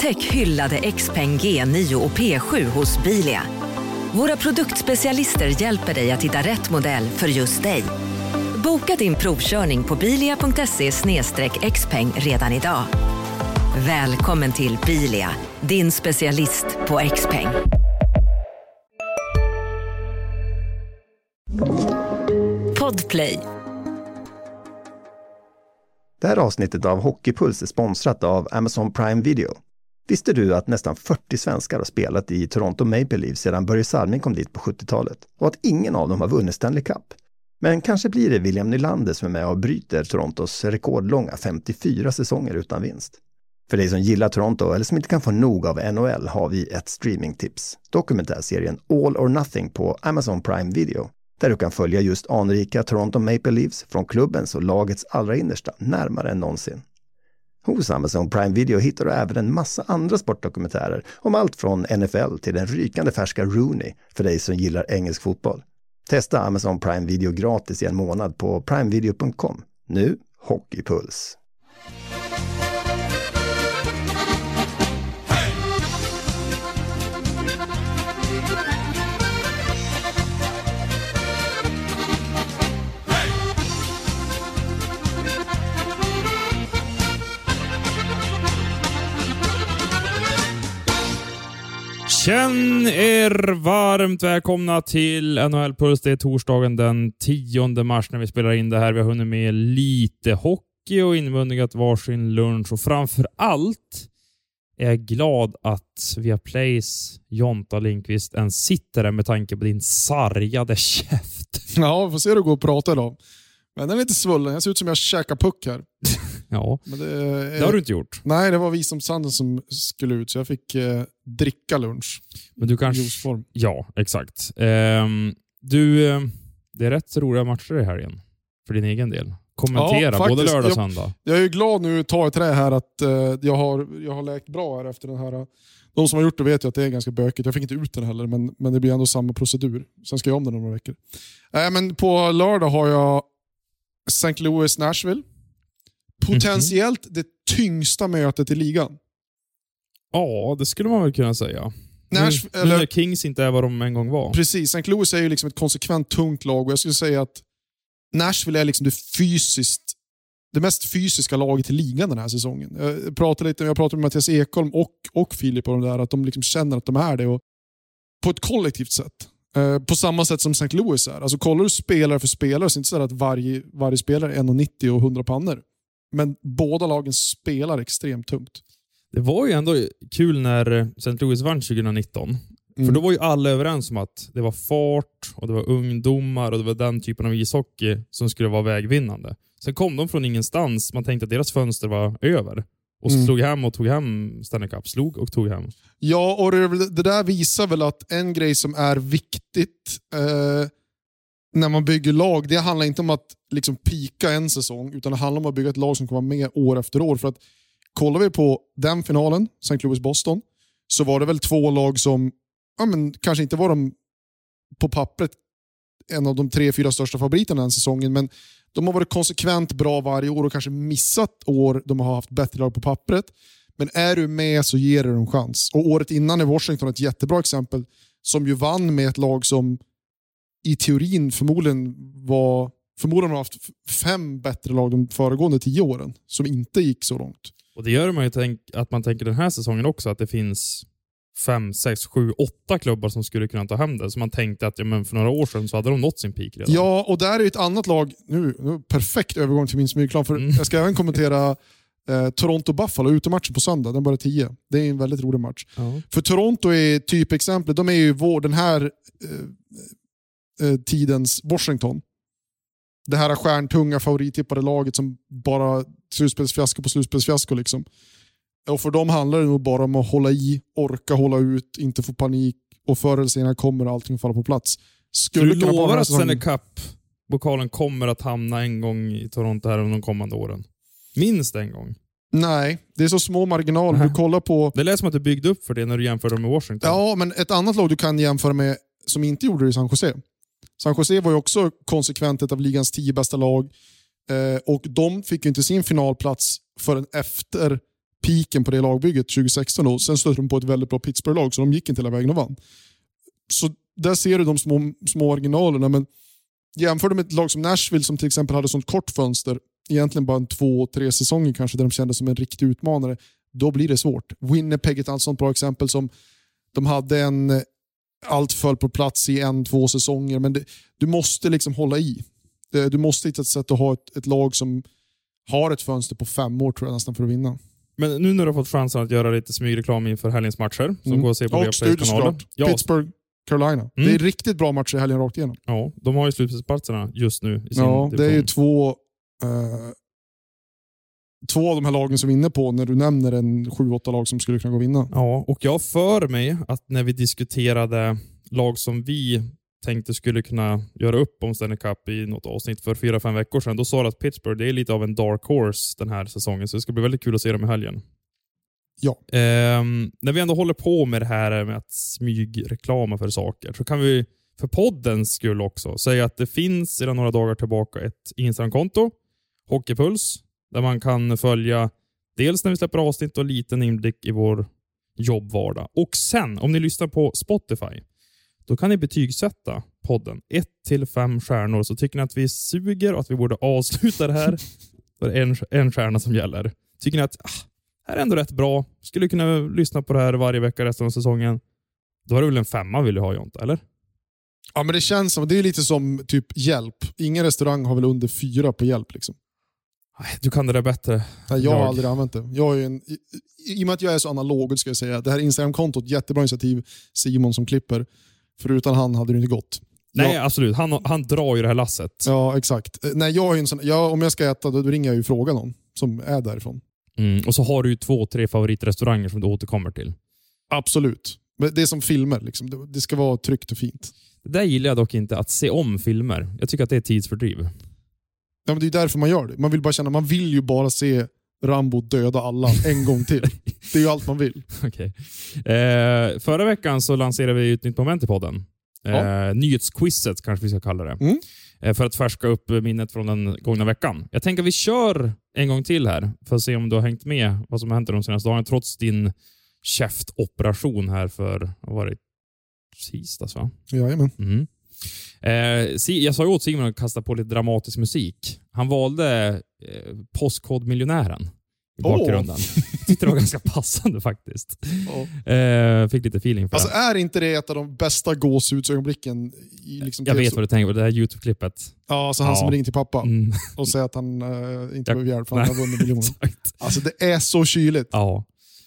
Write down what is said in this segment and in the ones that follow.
Upptäck hyllade XPeng G9 och P7 hos Bilia. Våra produktspecialister hjälper dig att hitta rätt modell för just dig. Boka din provkörning på bilia.se/xpeng redan idag. Välkommen till Bilia, din specialist på XPeng. Podplay. Det här avsnittet av Hockeypuls är sponsrat av Amazon Prime Video. Visste du att nästan 40 svenskar har spelat i Toronto Maple Leafs sedan Börje Salming kom dit på 70-talet och att ingen av dem har vunnit Stanley Cup? Men kanske blir det William Nylander som är med och bryter Torontos rekordlånga 54 säsonger utan vinst. För dig som gillar Toronto eller som inte kan få nog av NHL har vi ett streamingtips. Dokumentärserien All or Nothing på Amazon Prime Video. Där du kan följa just anrika Toronto Maple Leafs från klubbens och lagets allra innersta närmare än någonsin. Hos Amazon Prime Video hittar du även en massa andra sportdokumentärer om allt från NFL till den rykande färska Rooney för dig som gillar engelsk fotboll. Testa Amazon Prime Video gratis i en månad på primevideo.com. Nu, Hockeypuls. Känn er varmt välkomna till NHL-puls. Det är torsdagen den 10 mars när vi spelar in det här. Vi har hunnit med lite hockey och invunnigat varsin lunch. Och framför allt är jag glad att Viaplays Jonta Lindqvist ens sitter där med tanke på din sargade käft. Ja, får se du gå och prata idag. Men den är lite svullen. Jag ser ut som jag käkar puck här. Ja, men det har du inte gjort. Nej, det var visdomssanden som skulle ut så jag fick dricka lunch. Men du kanske... Juiceform. Ja, exakt. Det är rätt roliga matcher i här igen. För din egen del. Kommentera, ja, både lördag och söndag. Jag är glad nu, ta ett trä här, att jag har läkt bra här efter den här. De som har gjort det vet ju att det är ganska bökigt. Jag fick inte ut den heller, men det blir ändå samma procedur. Sen ska jag om den om några veckor. Men på lördag har jag St. Louis Nashville. Potentiellt det tyngsta mötet i ligan. Ja, det skulle man väl kunna säga. När Kings inte är vad de en gång var. Precis, St. Louis är ju liksom ett konsekvent tungt lag och jag skulle säga att Nashville är liksom det mest fysiska laget i ligan den här säsongen. Jag pratade med Mattias Ekholm och Filip om det där, att de liksom känner att de är det och på ett kollektivt sätt. På samma sätt som St. Louis är. Alltså kollar du spelare för spelare så är det inte så att varje spelare är 1,90 och 100 pannor. Men båda lagen spelar extremt tungt. Det var ju ändå kul när St. Louis vann 2019. För då var ju alla överens om att det var fart och det var ungdomar och det var den typen av ishockey som skulle vara vägvinnande. Sen kom de från ingenstans. Man tänkte att deras fönster var över. Och slog hem och tog hem Stanley Cup. Slog och tog hem. Ja, och det där visar väl att en grej som är viktigt när man bygger lag, det handlar inte om att liksom pika en säsong, utan det handlar om att bygga ett lag som kommer vara med år efter år. För att kollar vi på den finalen, St. Louis-Boston, så var det väl två lag som kanske inte var de på pappret en av de 3-4 största favoriterna den säsongen, men de har varit konsekvent bra varje år och kanske missat år de har haft bättre lag på pappret. Men är du med så ger det en chans. Och året innan i Washington ett jättebra exempel som ju vann med ett lag som i teorin förmodligen har haft 5 bättre lag de föregående 10 åren som inte gick så långt. Och det gör man ju att man tänker den här säsongen också att det finns 5, 6, 7, 8 klubbar som skulle kunna ta hem det. Så man tänkte att för några år sedan så hade de nått sin peak redan. Ja, och där är ett annat lag nu perfekt övergång till min smygplan, för jag ska även kommentera Toronto Buffalo utematchen på söndag, den börjar 10. Det är en väldigt rolig match. För Toronto är typexemplet, de är ju den här tidens Washington. Det här stjärntunga favorittippade laget som bara slutspelsfiasko på slutspelsfiasko liksom. Och för dem handlar det nog bara om att hålla i, orka hålla ut, inte få panik, och förr eller senare kommer allting falla på plats. Du lovar att Stanley Cup-pokalen kommer att hamna en gång i Toronto här under de kommande åren? Minst en gång? Nej, det är så små marginaler. Du kollar på... Det lät som att du byggde upp för det när du jämförde med Washington. Ja, men ett annat lag du kan jämföra med som inte gjorde det i San Jose. San Jose var ju också konsekvent ett av ligans 10 bästa lag. Och de fick ju inte sin finalplats förrän efter piken på det lagbygget 2016 då. Sen stötte de på ett väldigt bra Pittsburgh-lag så de gick inte hela vägen och vann. Så där ser du de små originalerna, men jämför med ett lag som Nashville som till exempel hade sånt kort fönster, egentligen bara 2-3 säsonger kanske där de kände som en riktig utmanare, då blir det svårt. Winnipeg är ett sånt bra exempel som de hade allt föll på plats i 1-2 säsonger, men du måste liksom hålla i. Du måste hitta ett sätt att ha ett lag som har ett fönster på 5 år tror jag nästan för att vinna. Men nu när du har fått chansen att göra lite smygreklam inför helgens matcher som går att se på Viaplay-kanalen. Ja. Pittsburgh, Carolina. Det är riktigt bra matcher i helgen rakt igenom. Ja, de har ju slutspelsplatserna just nu i sin division. Det är ju två av de här lagen som är inne på när du nämner en 7-8 lag som skulle kunna gå och vinna. Ja, och jag för mig att när vi diskuterade lag som vi tänkte skulle kunna göra upp om Stanley Cup i något avsnitt för 4-5 veckor sedan, då sa det att Pittsburgh det är lite av en dark horse den här säsongen, så det ska bli väldigt kul att se dem i helgen. Ja. När vi ändå håller på med det här med att smygreklama för saker, så kan vi för poddens skull också säga att det finns sedan några dagar tillbaka ett Instagram-konto, Hockeypuls, där man kan följa dels när vi släpper avsnitt och liten inblick i vår jobbvardag. Och sen, om ni lyssnar på Spotify, då kan ni betygsätta podden 1-5 stjärnor. Så tycker ni att vi suger och att vi borde avsluta det här, då är det en stjärna som gäller. Tycker ni att det här är ändå rätt bra, skulle kunna lyssna på det här varje vecka resten av säsongen, då är det väl en 5 vill du ha, Jonta, eller? Ja, men det känns som, det är lite som typ hjälp. Ingen restaurang har väl under 4 på hjälp liksom. Du kan det där bättre. Nej, jag har aldrig använt det. Jag är i och med att jag är så analog, ska jag säga. Det här Instagram-kontot, jättebra initiativ. Simon som klipper. För utan han hade det inte gått. Nej, absolut. Han drar ju det här lasset. Ja, exakt. Nej, jag är en sån, om jag ska äta, då ringer jag ju fråga någon som är därifrån. Och så har du ju 2-3 favoritrestauranger som du återkommer till. Absolut. Men det är som filmer. Liksom. Det ska vara tryggt och fint. Det där gillar jag dock inte, att se om filmer. Jag tycker att det är tidsfördriv. Ja, men det är därför man gör det. Man vill bara känna, man vill ju bara se Rambo döda alla en gång till. Det är ju allt man vill. Okay. Förra veckan så lanserade vi ett nytt moment i podden. Nyhetsquizet kanske vi ska kalla det. För att färska upp minnet från den gångna veckan. Jag tänker att vi kör en gång till här för att se om du har hängt med vad som har hänt de senaste dagarna trots din käftoperation här för, vad var det, tisdags va? Jajamän. Jag sa ju åt Simon att kasta på lite dramatisk musik. Han valde Postkodmiljonären i bakgrunden. Tyckte det var ganska passande faktiskt. Fick lite feeling för det. Är inte det ett av de bästa gåshudsögonblicken i liksom jag vet vad du tänker på, det här YouTube-klippet. Ja, så han som ringer till pappa och säger att han inte behöver hjälp för han har vunnit miljoner. Alltså det är så kyligt. Ja.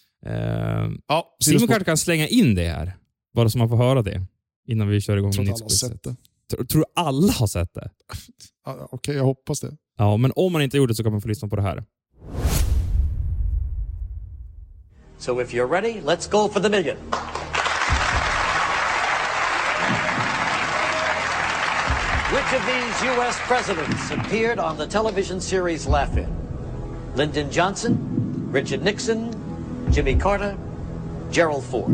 Simon kanske kan slänga in det här. Bara så man får höra det innan vi kör igång med nyhetsquizet. Tror du alla har sett det? Okej, jag hoppas det. Ja, men om man inte gjort det så kan man få lyssna på det här. So if you're ready, let's go for the million. Which of these U.S. presidents appeared on the television series Laugh-In? Lyndon Johnson, Richard Nixon, Jimmy Carter, Gerald Ford.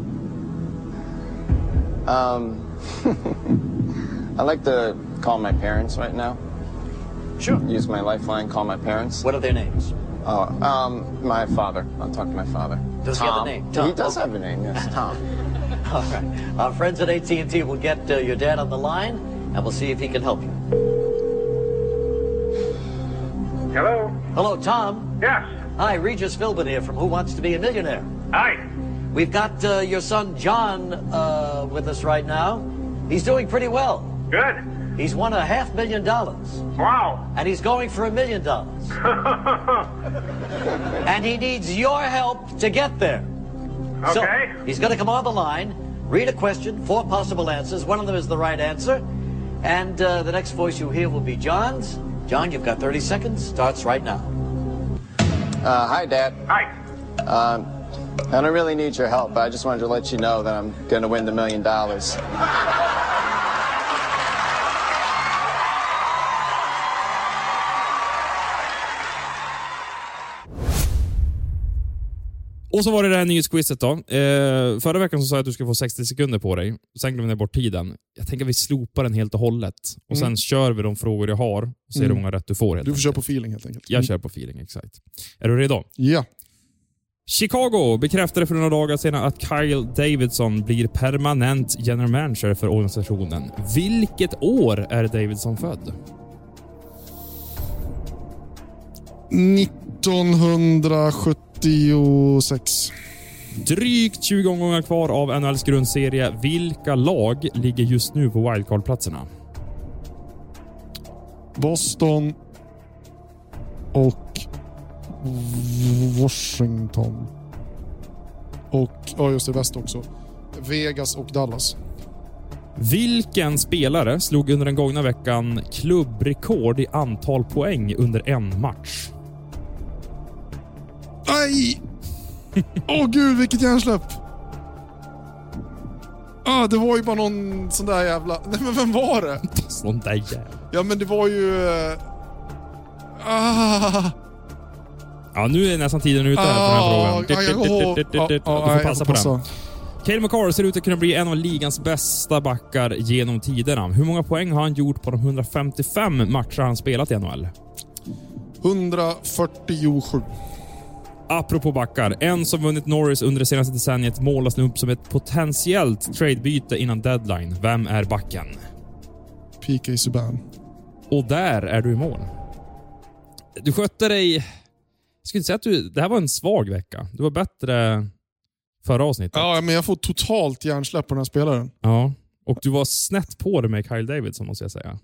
I'd like to call my parents right now. Sure. Use my lifeline, call my parents. What are their names? My father. I'll talk to my father. Does he have a name? Tom. He does have a name, yes. Tom. All right. Our friends at AT&T will get your dad on the line, and we'll see if he can help you. Hello? Hello, Tom. Yes. Hi, Regis Philbin here from Who Wants to Be a Millionaire. Hi. We've got your son John with us right now. He's doing pretty well. Good. He's won $500,000. Wow. And he's going for $1 million. And he needs your help to get there. Okay. So he's going to come on the line, read a question, 4 possible answers. One of them is the right answer. And the next voice you hear will be John's. John, you've got 30 seconds. Starts right now. Hi, Dad. Hi. I don't really need your help. I just wanted to let you know that I'm going to win the $1 million. Och så var det här nyhetsquizet då. Förra veckan så sa jag att du skulle få 60 sekunder på dig. Sen glömde jag bort tiden. Jag tänker att vi slopar den helt och hållet. Och sen kör vi de frågor jag har och ser hur många rätt du får. Du får köra på feeling helt enkelt. Jag kör på feeling, exakt. Är du redo? Ja. Chicago bekräftade för några dagar sedan att Kyle Davidson blir permanent general manager för organisationen. Vilket år är Davidson född? 1976. Drygt 20 omgångar kvar av NHLs grundserie. Vilka lag ligger just nu på wildcard-platserna? Boston och Washington. Och just det, väst också. Vegas och Dallas. Vilken spelare slog under den gångna veckan klubbrekord i antal poäng under en match? Aj! Gud, vilket hjärnsläpp! Det var ju bara någon sån där jävla... Nej, men vem var det? Sån där jävla... Ja, men det var ju... Ja, nu är nästan tiden ute här för den här frågan. Du får passa på den. Cale Makar ser ut att kunna bli en av ligans bästa backar genom tiderna. Hur många poäng har han gjort på de 155 matcher han spelat i NHL? 147. Apropå backar, en som vunnit Norris under det senaste decenniet målas nu upp som ett potentiellt tradebyte innan deadline. Vem är backen? P.K. Subban. Och där är du i mål. Du skötte dig... Jag skulle inte säga att det här var en svag vecka. Du var bättre förra avsnittet. Ja, men jag får totalt hjärnsläpp på den här spelaren. Ja, och du var snett på det med Kyle Davidson, måste jag säga.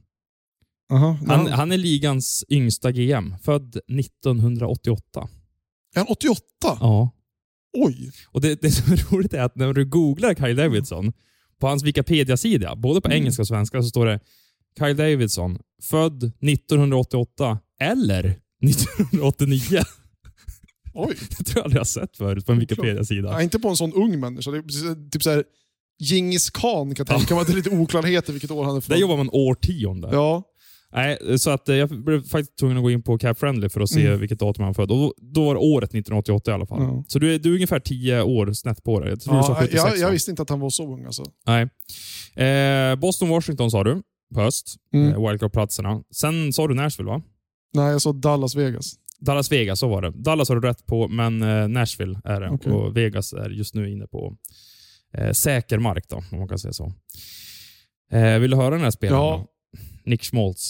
Han är ligans yngsta GM, född 1988. Är han 88? Ja. Oj. Och det som är roligt är att när du googlar Kyle Davidson, på hans Wikipedia-sida, både på engelska och svenska, så står det Kyle Davidson, född 1988 eller 1989. Oj. Det tror jag aldrig har sett förut på en Wikipedia-sida. Ja, inte på en sån ung människa. Det är typ så här Genghis Khan kan tänka mig att det är lite oklarheter vilket år han är född. Där jobbar man årtionde. Ja. Nej, så att jag blev faktiskt tvungen att gå in på Cap Friendly för att se vilket datum han var född. Och då var det året 1988 i alla fall. Ja. Så du är ungefär 10 år snett på det. Jag visste inte att han var så ung. Alltså. Nej. Boston, Washington sa du på höst. Wildcard-platserna. Sen sa du Nashville, va? Nej, jag sa Dallas, Vegas. Dallas, Vegas, så var det. Dallas har du rätt på, men Nashville är det. Okay. Och Vegas är just nu inne på säker mark då, om man kan säga så. Vill du höra den här spelaren? Ja. Nick Schmaltz.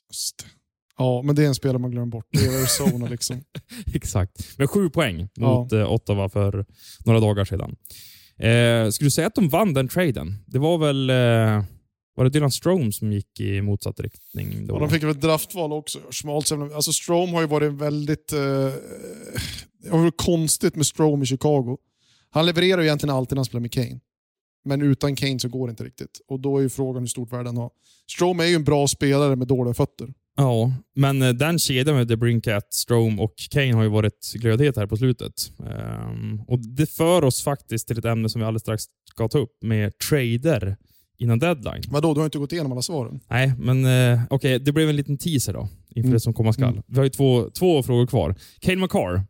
Ja, men det är en spelare man glömmer bort. Det är Arizona liksom. Exakt. Med 7 poäng mot Ottawa för några dagar sedan. Skulle du säga att de vann den traden? Det var väl... Var det Dylan Strome som gick i motsatt riktning då? Ja, de fick väl ett draftval också. Schmaltz, alltså Strome har ju varit väldigt... det har varit konstigt med Strome i Chicago. Han levererar ju egentligen alltid när han spelar med Kane. Men utan Kane så går det inte riktigt. Och då är ju frågan hur stort värde han har. Strome är ju en bra spelare med dåliga fötter. Ja, men den kedjan med DeBrincat, Strome och Kane har ju varit glödhet här på slutet. Och det för oss faktiskt till ett ämne som vi alldeles strax ska ta upp med trader innan deadline. Vadå? Du har inte gått igenom alla svaren. Nej, men okej, det blev en liten teaser då inför det som komma skall. Vi har ju två frågor kvar. Cale Makar,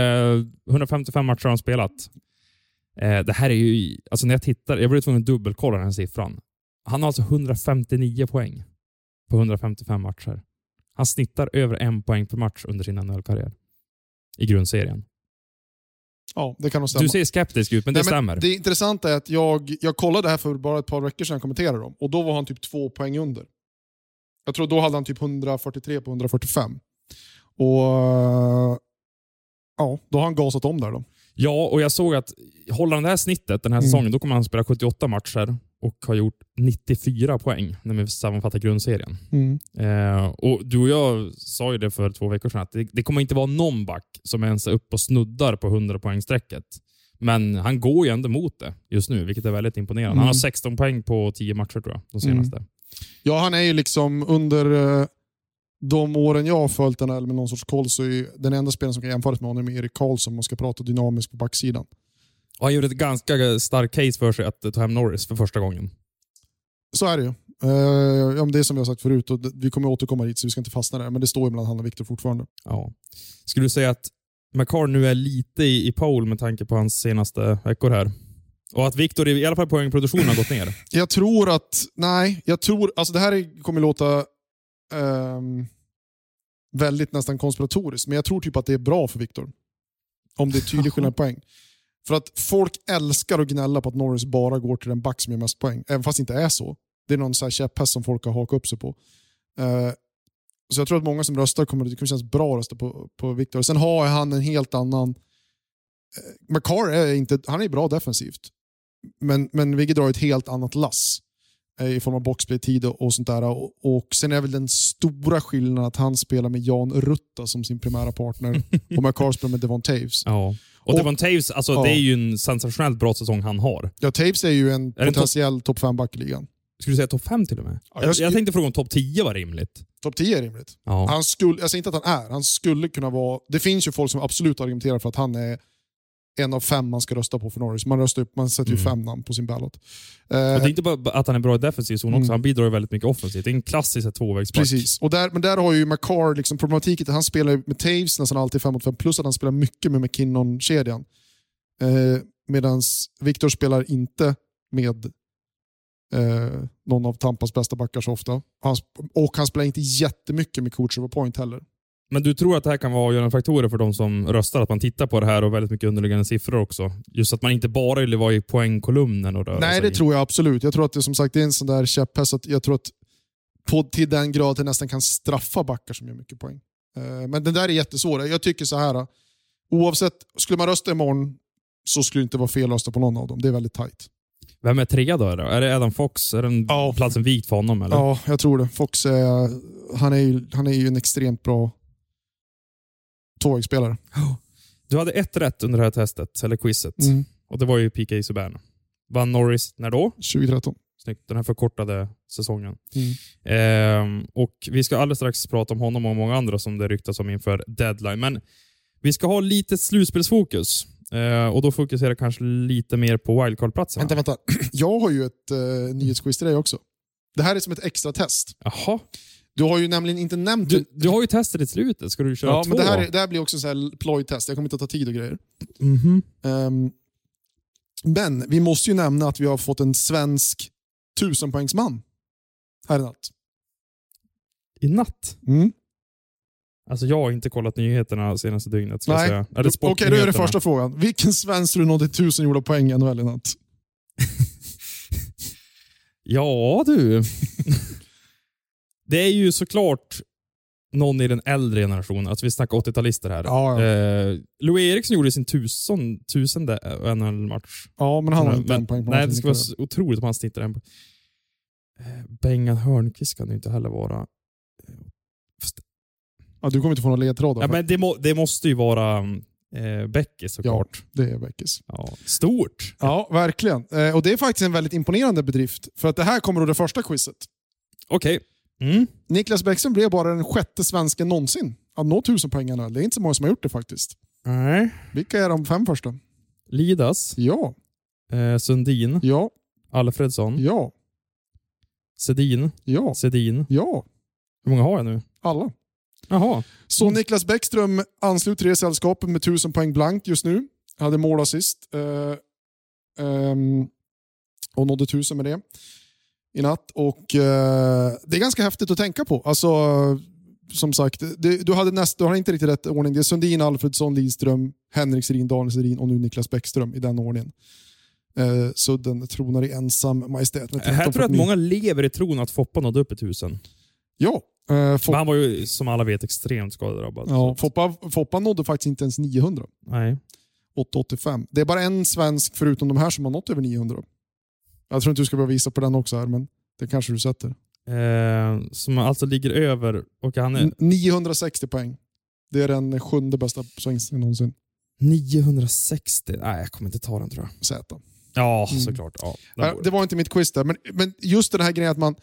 155 matcher har han spelat. Det här är ju, alltså när jag blev tvungen att dubbelkolla den här siffran. Han har alltså 159 poäng på 155 matcher. Han snittar över 1 poäng per match under sin NHL-karriär i grundserien. Ja, det kan nog stämma. Du ser skeptisk ut, men det stämmer. Det intressanta är att jag kollade det här för bara ett par veckor sedan jag kommenterade dem. Och då var han typ 2 poäng under. Jag tror då hade han typ 143 på 145. Och ja, då har han gasat om där då. Ja, och jag såg att håller han det här snittet den här säsongen, då kommer han spela 78 matcher och har gjort 94 poäng när vi sammanfattar grundserien. Och du och jag sa ju det för 2 veckor sedan att det kommer inte vara någon back som ens är upp och snuddar på 100 poängsträcket. Men han går ju ändå mot det just nu, vilket är väldigt imponerande. Han har 16 poäng på 10 matcher tror jag, de senaste. Ja, han är ju liksom under de åren jag har följt den här med någon sorts koll, så är den enda spelaren som kan jämföras med honom är Erik Karlsson om man ska prata dynamiskt på backsidan. Och han gjorde ett ganska starkt case för sig att ta hem Norris för första gången. Så är det ju. Det är som vi har sagt förut, och vi kommer återkomma hit så vi ska inte fastna där, men det står ju mellan han och Victor fortfarande. Ja. Skulle du säga att Makar nu är lite i pole med tanke på hans senaste veckor här? Och att Victor i alla fall poängproduktionen har gått ner? Jag tror alltså det här kommer låta väldigt nästan konspiratoriskt, men jag tror typ att det är bra för Victor. Om det är tydlig skillnad poäng. För att folk älskar att gnälla på att Norris bara går till den back som gör mest poäng. Även fast det inte är så. Det är någon så här käpphäst som folk har hakat upp sig på. Så jag tror att många som röstar kommer kännas bra att rösta på Victor. Sen har han en helt annan... McCarr är bra defensivt. Men Vigge drar ett helt annat lass i form av boxplay-tid och sånt där. Och sen är väl den stora skillnaden att han spelar med Jan Rutta som sin primära partner och McCarr spelar med Devon Taves. Ja. Och Devon Taves, alltså, det är ju en sensationellt bra säsong han har. Ja, Taves är ju en potentiell topp 5-back i ligan. Skulle du säga topp 5 till och med? Ja, jag tänkte fråga om topp 10 var rimligt. Topp 10 är rimligt. Ja. Jag säger inte att han är. Han skulle kunna vara... Det finns ju folk som absolut argumenterar för att han är en av 5 man ska rösta på för Norris. Man sätter ju 5 namn på sin ballot. Och det är inte bara att han är bra i defensiv zon också. Han bidrar ju väldigt mycket offensivt. Det är en klassisk tvåvägsback. Precis. Men där har ju McCarr liksom problematiken att han spelar med Taves nästan alltid 5-5 plus att han spelar mycket med McKinnon-kedjan. Medan Victor spelar inte med någon av Tampas bästa backar så ofta. Och han spelar inte jättemycket med coach over point heller. Men du tror att det här kan vara avgörande faktorer för de som röstar, att man tittar på det här och väldigt mycket underliggande siffror också? Just att man inte bara vill vara i poängkolumnen och röra Nej, sig. det tror jag absolut. Jag tror att det som sagt är en sån där käpphäst att jag tror att till den grad det nästan kan straffa backar som gör mycket poäng. Men den där är jättesvår. Jag tycker så här, oavsett, skulle man rösta imorgon så skulle det inte vara fel att rösta på någon av dem. Det är väldigt tajt. Vem är 3 då? Är det Adam Fox? Är den platsen vikt för honom? Eller? Ja, jag tror det. Fox han är ju en extremt bra tvåvägsspelare. Du hade 1 rätt under det här testet, eller quizet. Och det var ju P.K. Subban. Vann Norris när då? 2013. Snyggt, den här förkortade säsongen. Och vi ska alldeles strax prata om honom och många andra som det ryktas om inför deadline. Men vi ska ha lite slutspelsfokus. Och då fokuserar kanske lite mer på wildcard-platserna. Vänta. Jag har ju ett nyhetsquiz till dig också. Det här är som ett extra test. Jaha. Du har ju nämligen inte nämnt... Du har ju testat i slutet. Ska du köra 2? Men det här blir också en sån här plojtest. Jag kommer inte att ta tid och grejer. Men vi måste ju nämna att vi har fått en svensk 1000-poängsman här i natt. I natt? Alltså jag har inte kollat nyheterna senaste dygnet. Nej, okej, då är det första frågan. Vilken svensk tror du nådde 1000 gjorda poäng i NHL i natt? Ja du. Det är ju såklart någon i den äldre generationen. Alltså vi snackar 80-talister här. Ja. Louis Eriksson gjorde sin 1000:e NHL-match. Ja, men han har inte en poäng på. Nej, det skulle vara otroligt om han snittar en. Bengan Hörnqvist kan det inte heller vara. Ja, du kommer inte få någon ledtråd. Ja, men det måste ju vara Beckis såklart. Ja, det är Beckis. Ja, stort. Ja, verkligen. Och det är faktiskt en väldigt imponerande bedrift. För att det här kommer då det första quizet. Okej. Niklas Bäckström blev bara den 6:e svensken någonsin att nå 1000 poäng. Det är inte så många som har gjort det faktiskt. Nej. Vilka är de 5 första? Lidas. Ja. Sundin. Ja. Alfredsson. Ja. Sedin. Ja. Sedin. Ja. Hur många har jag nu? Alla. Jaha. Så Niklas Bäckström ansluter det sällskapet med 1000 poäng blankt just nu. Hade målassist. Och nådde 1000 med det i natt. Och det är ganska häftigt att tänka på. Alltså, som sagt, du har inte riktigt rätt ordning. Det är Sundin, Alfredsson, Lidström, Henrik Sedin, Daniel Sedin och nu Niklas Bäckström i den ordningen. Sudden tronar i ensam majestät. Här tror jag att många lever i tron att Foppa nådde upp i 1000. Ja. Men han var ju som alla vet extremt skadedrabbad. Ja, Foppa nådde faktiskt inte ens 900. Nej. 885. Det är bara en svensk förutom de här som har nått över 900. Jag tror inte du ska behöva visa på den också här, men det kanske du sätter. Som alltså ligger över och han är 960 poäng. Det är den 7:e bästa svensken någonsin. 960. Nej, jag kommer inte ta den tror jag. Z. Ja, såklart. Ja, det var inte mitt quiz där, men just den här grejen att man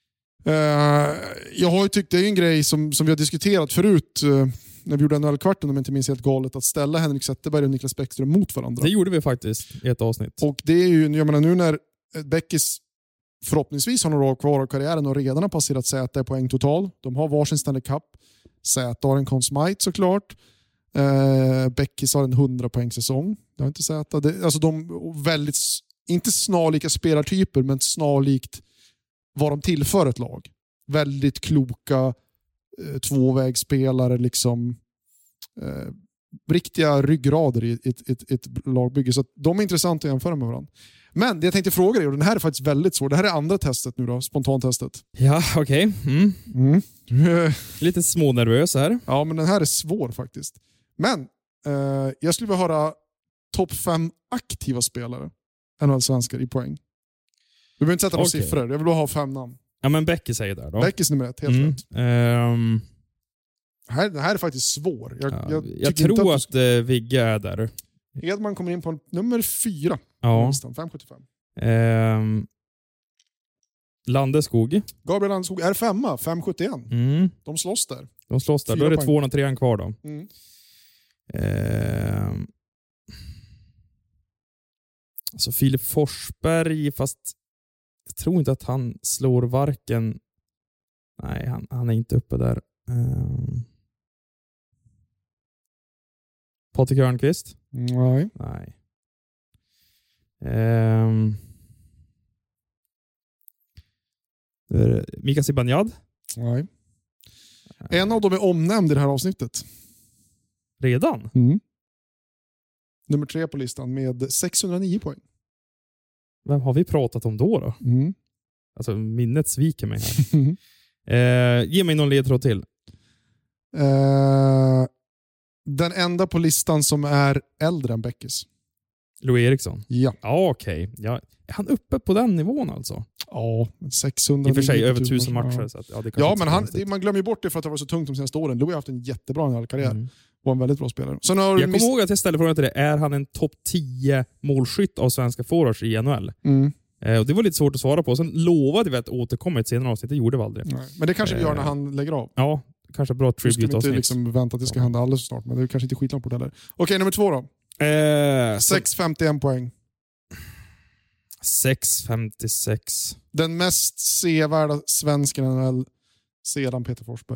jag har ju tyckt det är en grej som vi har diskuterat förut när vi gjorde NHL-kvarten, om jag inte minns helt galet, att ställa Henrik Zetterberg och Niklas Bäckström mot varandra. Det gjorde vi faktiskt i ett avsnitt. Och det är ju, jag menar nu när Beckis förhoppningsvis har några år kvar av karriären och redan har passerat Z i poäng total. De har varsin Stanley Cup. Z har en Conn Smythe såklart. Beckis har en 100 poäng säsong. Det har inte Z. Alltså de väldigt, inte snarlika spelartyper, men snarlikt vad de tillför ett lag. Väldigt kloka tvåvägsspelare liksom. riktiga ryggrader i ett lagbygge. Så att de är intressanta att jämföra med varandra. Men det jag tänkte fråga dig, och den här är faktiskt väldigt svår. Det här är andra testet nu då, spontantestet. Ja, okej. Lite smånervös här. Ja, men den här är svår faktiskt. Men jag skulle vilja höra topp 5 aktiva spelare. NHL-svenskar i poäng. Du behöver inte sätta några siffror. Jag vill bara ha 5 namn. Ja, men Becky säger där då. Beckys nummer 1, helt rätt. Den här är faktiskt svår. Jag tror att Vigge är där. Edman kommer in på nummer 4. Ja. 5,75. Landeskog. Gabriel Landeskog är 5, 5,71. De slåss där. Då är det 203 kvar då. Alltså Filip Forsberg, fast jag tror inte att han slår varken... Nej, han är inte uppe där. Patrik Hörnqvist? Nej. Mika Zibanejad? Nej. En av dem är omnämnd i det här avsnittet. Redan? Nummer 3 på listan med 609 poäng. Vem har vi pratat om då? Alltså minnet sviker mig här. Ge mig någon ledtråd till. Den enda på listan som är äldre än Beckis. Louis Eriksson? Ja. Ja, okej. Ja, är han uppe på den nivån alltså? Ja, 600. I och för sig över 1000 matcher. Ja, så att, men man glömmer ju bort det för att det var så tungt de senaste åren. Louis har haft en jättebra karriär. Var en väldigt bra spelare. Så jag kommer ihåg att jag ställde frågan till det. Är han en topp 10 målskytt av svenska forwards i NHL? Och det var lite svårt att svara på. Sen lovade vi att återkomma ett senare avsnitt. Det gjorde vi aldrig. Nej, men det kanske vi gör när han lägger av. Ja, kanske bra tribute-avsnitt. Vi ska inte liksom vänta att det ska hända alldeles så snart. Men det är kanske inte skitlångt bort heller. Okej, nummer 2 då. 6,51 poäng. 6,56. Den mest sevärda svensken NHL sedan Peter Forsberg.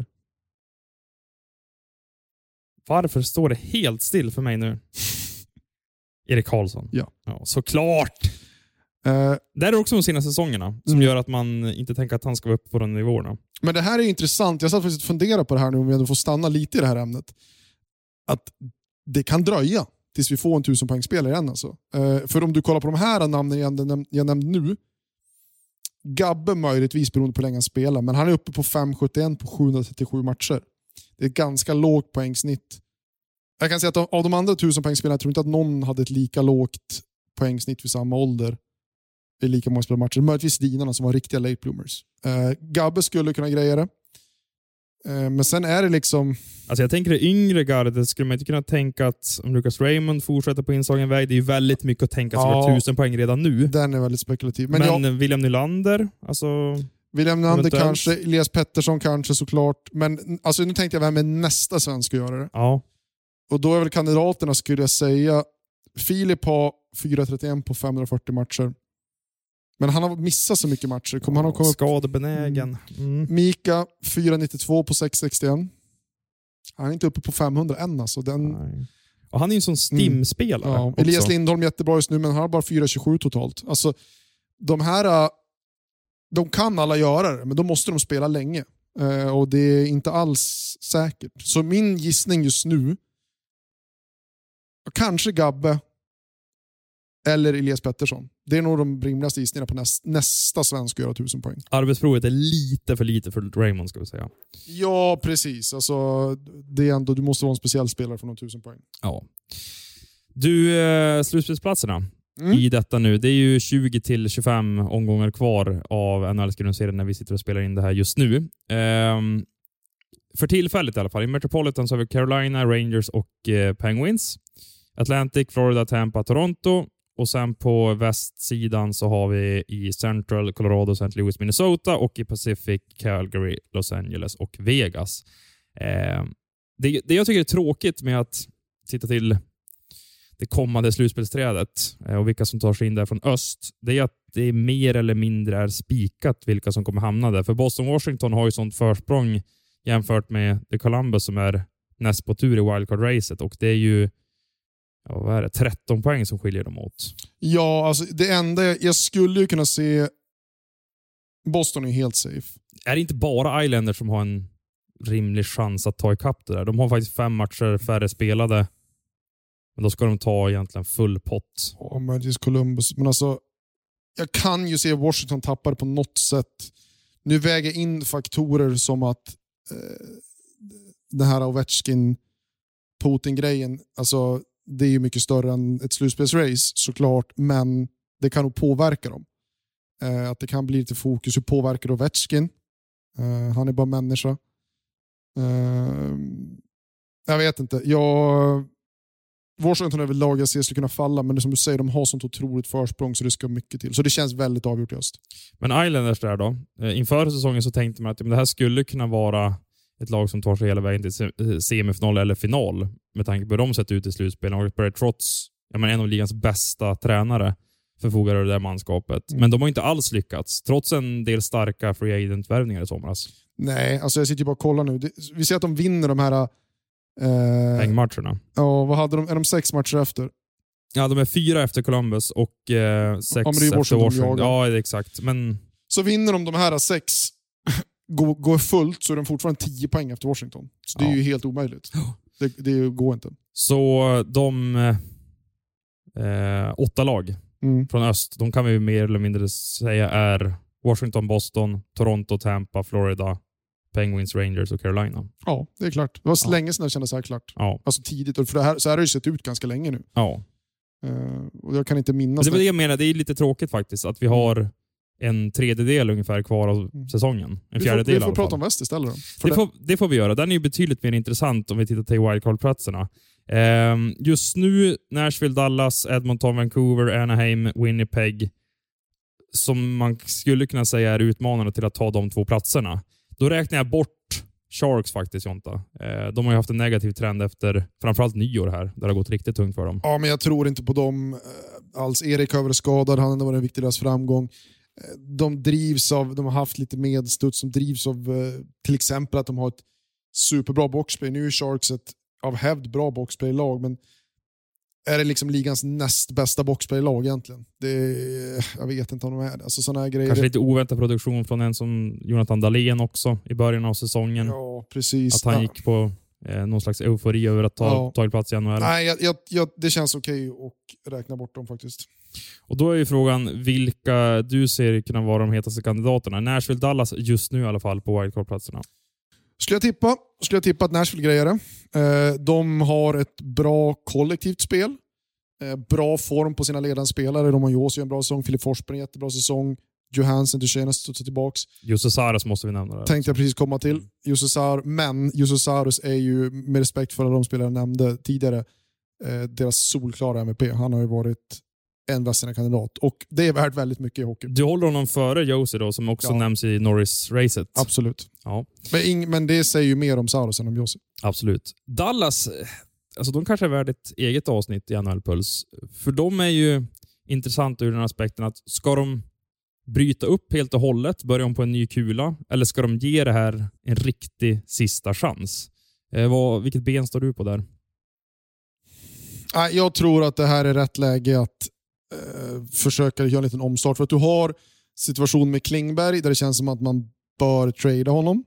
Varför står det helt still för mig nu? Erik Karlsson. Ja, såklart. Det är också de senaste säsongerna som gör att man inte tänker att han ska vara uppe på den nivåerna. Men det här är intressant. Jag satt faktiskt och funderade på det här nu, om vi ändå får stanna lite i det här ämnet. Att det kan dröja tills vi får en 1000-poängsspelare igen. Alltså. För om du kollar på de här namnen jag nämnde nu. Gabbe möjligtvis beroende på hur länge han spelar. Men han är uppe på 5,71 på 737 matcher. Det är ett ganska lågt poängsnitt. Jag kan säga att av de andra 1000-poängsspelarna, jag tror inte att någon hade ett lika lågt poängsnitt vid samma ålder. Det är lika många spelmatcher. Möjligtvis Dinarna som var riktiga late bloomers. Gabbe skulle kunna greja det. Men sen är det liksom... Alltså jag tänker det yngre gardet skulle man inte kunna tänka att om Lucas Raymond fortsätter på inslagen väg, det är ju väldigt mycket att tänka sig för 1000 poäng redan nu. Den är väldigt spekulativ. Men William Nylander, alltså... William Nylander kanske, Elias Pettersson kanske såklart. Men alltså, nu tänkte jag vem är nästa svensk att göra det. Ja. Och då är väl kandidaterna, skulle jag säga, Filip har 4,31 på 540 matcher. Men han har missat så mycket matcher. Han har kommit skadebenägen. Mika 4,92 på 6,61. Han är inte uppe på 500 än. Alltså. Och han är ju en sån stimspelare. Ja. Elias Lindholm jättebra just nu, men han har bara 4,27 totalt. Alltså, de här, de kan alla göra det, men då måste de spela länge. Och det är inte alls säkert. Så min gissning just nu, kanske Gabbe eller Elias Pettersson. Det är nog de rimligaste gissningarna på nästa svensk att göra 1000 poäng. Arbetsprovet är lite för lite för Raymond, ska vi säga. Ja, precis. Alltså, det är ändå, du måste vara en speciell spelare för de 1000 poäng. Ja. Du, slutspelsplatserna i detta nu. Det är ju 20-25 omgångar kvar av NHL-grundserien när vi sitter och spelar in det här just nu. För tillfället i alla fall. I Metropolitan så har vi Carolina, Rangers och Penguins. Atlantic, Florida, Tampa, Toronto. Och sen på västsidan så har vi i Central, Colorado, St. Louis, Minnesota och i Pacific, Calgary, Los Angeles och Vegas. Det jag tycker är tråkigt med att titta till det kommande slutspelsträdet och vilka som tar sig in där från öst, det är att det mer eller mindre är spikat vilka som kommer hamna där. För Boston-Washington har ju sånt försprång jämfört med The Columbus som är näst på tur i wildcard-racet, och det är ju vad är det, 13 poäng som skiljer dem åt. Ja, alltså det enda jag skulle ju kunna se, Boston är helt safe. Är det inte bara Islanders som har en rimlig chans att ta ikapp det där? De har faktiskt 5 matcher färre spelade Men då ska de ta egentligen full pott. Ja, möjligtvis Columbus. Men alltså, jag kan ju se Washington tappar på något sätt. Nu väger in faktorer som att den här Ovechkin-Putin-grejen, alltså det är ju mycket större än ett slutspelsrace såklart, men det kan nog påverka dem. Att det kan bli lite fokus. Hur påverkar Ovechkin? Han är bara människa. Jag vet inte. Washington överlag jag ser skulle kunna falla, men det som du säger, de har sånt otroligt försprång så det ska mycket till. Så det känns väldigt avgjort just. Men Islanders där då? Inför säsongen så tänkte man att det här skulle kunna vara ett lag som tar sig hela vägen till semifinal eller final med tanke på hur de sett ut i slutspelen. Och trots en av ligans bästa tränare förfogar över det där manskapet. Men de har inte alls lyckats, trots en del starka free agent-värvningar i somras. Nej, alltså jag sitter ju bara och kollar nu. Vi ser att de vinner de här hängmatcherna. Ja, vad hade de? Är de 6 matcher efter? Ja, de är 4 efter Columbus och 6 efter Washington. Ja, exakt. Men så vinner de här 6 går fullt så är de fortfarande 10 poäng efter Washington. Så det är ju helt omöjligt. Det går inte. Så de 8 lag från öst, de kan vi mer eller mindre säga är Washington, Boston, Toronto, Tampa, Florida, Penguins, Rangers och Carolina. Ja, det är klart. Det var länge sedan jag kände så här klart. Ja. Alltså tidigt. För så här har det ju sett ut ganska länge nu. Ja. Och jag kan inte minnas det. Det jag menar, det är lite tråkigt faktiskt att vi har en tredjedel ungefär kvar av säsongen. En fjärdedel. Vi får prata om väst istället då. Det får vi göra. Den är ju betydligt mer intressant om vi tittar till wildcard-platserna. Just nu Nashville, Dallas, Edmonton, Vancouver, Anaheim, Winnipeg som man skulle kunna säga är utmanande till att ta de 2 platserna. Då räknar jag bort Sharks faktiskt, Jonta. De har ju haft en negativ trend efter framförallt nyår här, där det har gått riktigt tungt för dem. Ja, men jag tror inte på dem alls. Erik har varit skadad, han har varit en viktig deras framgång. De har haft lite medstuds som drivs av till exempel att de har ett superbra boxplay. Nu är Sharks ett av hävd bra boxplay-lag, men är det liksom ligans näst bästa boxplay-lag egentligen? Jag vet inte om de är det. Alltså såna här grejer. Kanske lite oväntad produktion från en som Jonathan Dahlén också i början av säsongen. Ja, precis. Att han gick på någon slags eufori över att ta plats i NHL. Nej, det känns okej att räkna bort dem faktiskt. Och då är ju frågan vilka du ser kunna vara de hetaste kandidaterna. Nashville, Dallas just nu i alla fall på wildcard-platserna. Skulle jag tippa att Nashville grejer det. De har ett bra kollektivt spel. Bra form på sina ledande spelare. De har Josi en bra säsong. Filip Forsberg en jättebra säsong. Johansson till tjejerna studsar tillbaks. Jussi Saros måste vi nämna där. Tänkte jag precis komma till. Men Jussi Saros är ju, med respekt för alla de spelare jag nämnde tidigare, deras solklara MVP. Han har ju varit en vassare kandidat. Och det är värt väldigt mycket i hockey. Du håller honom före Josi då, som också nämns i Norris-racet. Absolut. Ja. Men det säger ju mer om Saros än om Josi. Absolut. Dallas, alltså de kanske är värd ett eget avsnitt i NHL-puls. För de är ju intressant ur den aspekten att ska de bryta upp helt och hållet, börja om på en ny kula, eller ska de ge det här en riktig sista chans? Vilket ben står du på där? Jag tror att det här är rätt läge att försöka göra en liten omstart. För att du har situation med Klingberg där det känns som att man bör trada honom.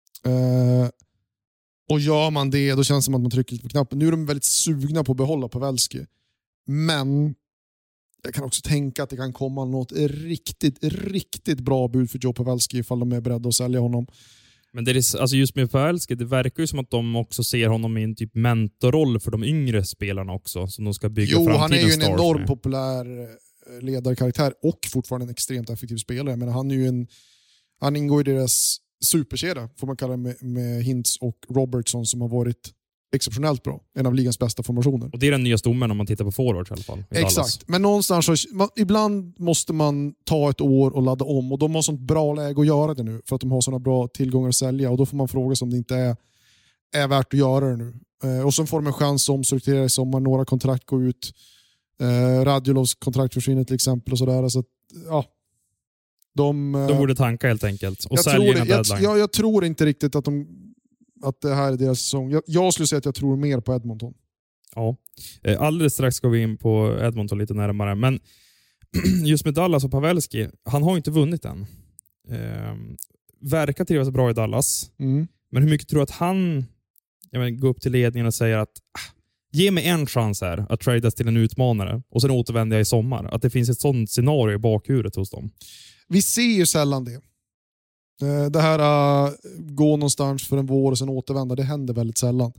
Och gör man det, då känns det som att man trycker lite på knappen. Nu är de väldigt sugna på att behålla Pavelski. Men jag kan också tänka att det kan komma något riktigt bra bud för Joe Pavelski ifall de är beredda att sälja honom. Men det är, alltså just med Pavelski, det verkar ju som att de också ser honom i en typ mentorroll för de yngre spelarna också, som de ska bygga framtidens stars. Han är ju en enorm populär ledarkaraktär och fortfarande en extremt effektiv spelare. Men han ingår i deras superkedja, får man kalla det, med Hintz och Robertson som har varit exceptionellt bra. En av ligans bästa formationer. Och det är den nya stommen om man tittar på forwards i alla fall. Exakt. Dallas. Men någonstans ibland måste man ta ett år och ladda om. Och de har sånt bra läge att göra det nu. För att de har såna bra tillgångar att sälja. Och då får man fråga sig om det inte är värt att göra det nu. Och så får de en chans att omstrukturera i sommar. Några kontrakt går ut. Radjulovs kontrakt försvinner till exempel. Och sådär. Så att, ja. De borde tanka helt enkelt. Och jag tror inte riktigt att det här är deras säsong. Jag skulle säga att jag tror mer på Edmonton. Ja, alldeles strax ska vi in på Edmonton lite närmare. Men just med Dallas och Pavelski, han har inte vunnit än. Verkar trivas bra i Dallas. Men hur mycket tror du att han går upp till ledningen och säger att Ge mig en chans här att tradas till en utmanare och sen återvänder jag i sommar. Att det finns ett sånt scenario i bakhuvudet hos dem. Vi ser ju sällan det. Det här gå någonstans för en vår och sen återvända, det händer väldigt sällan.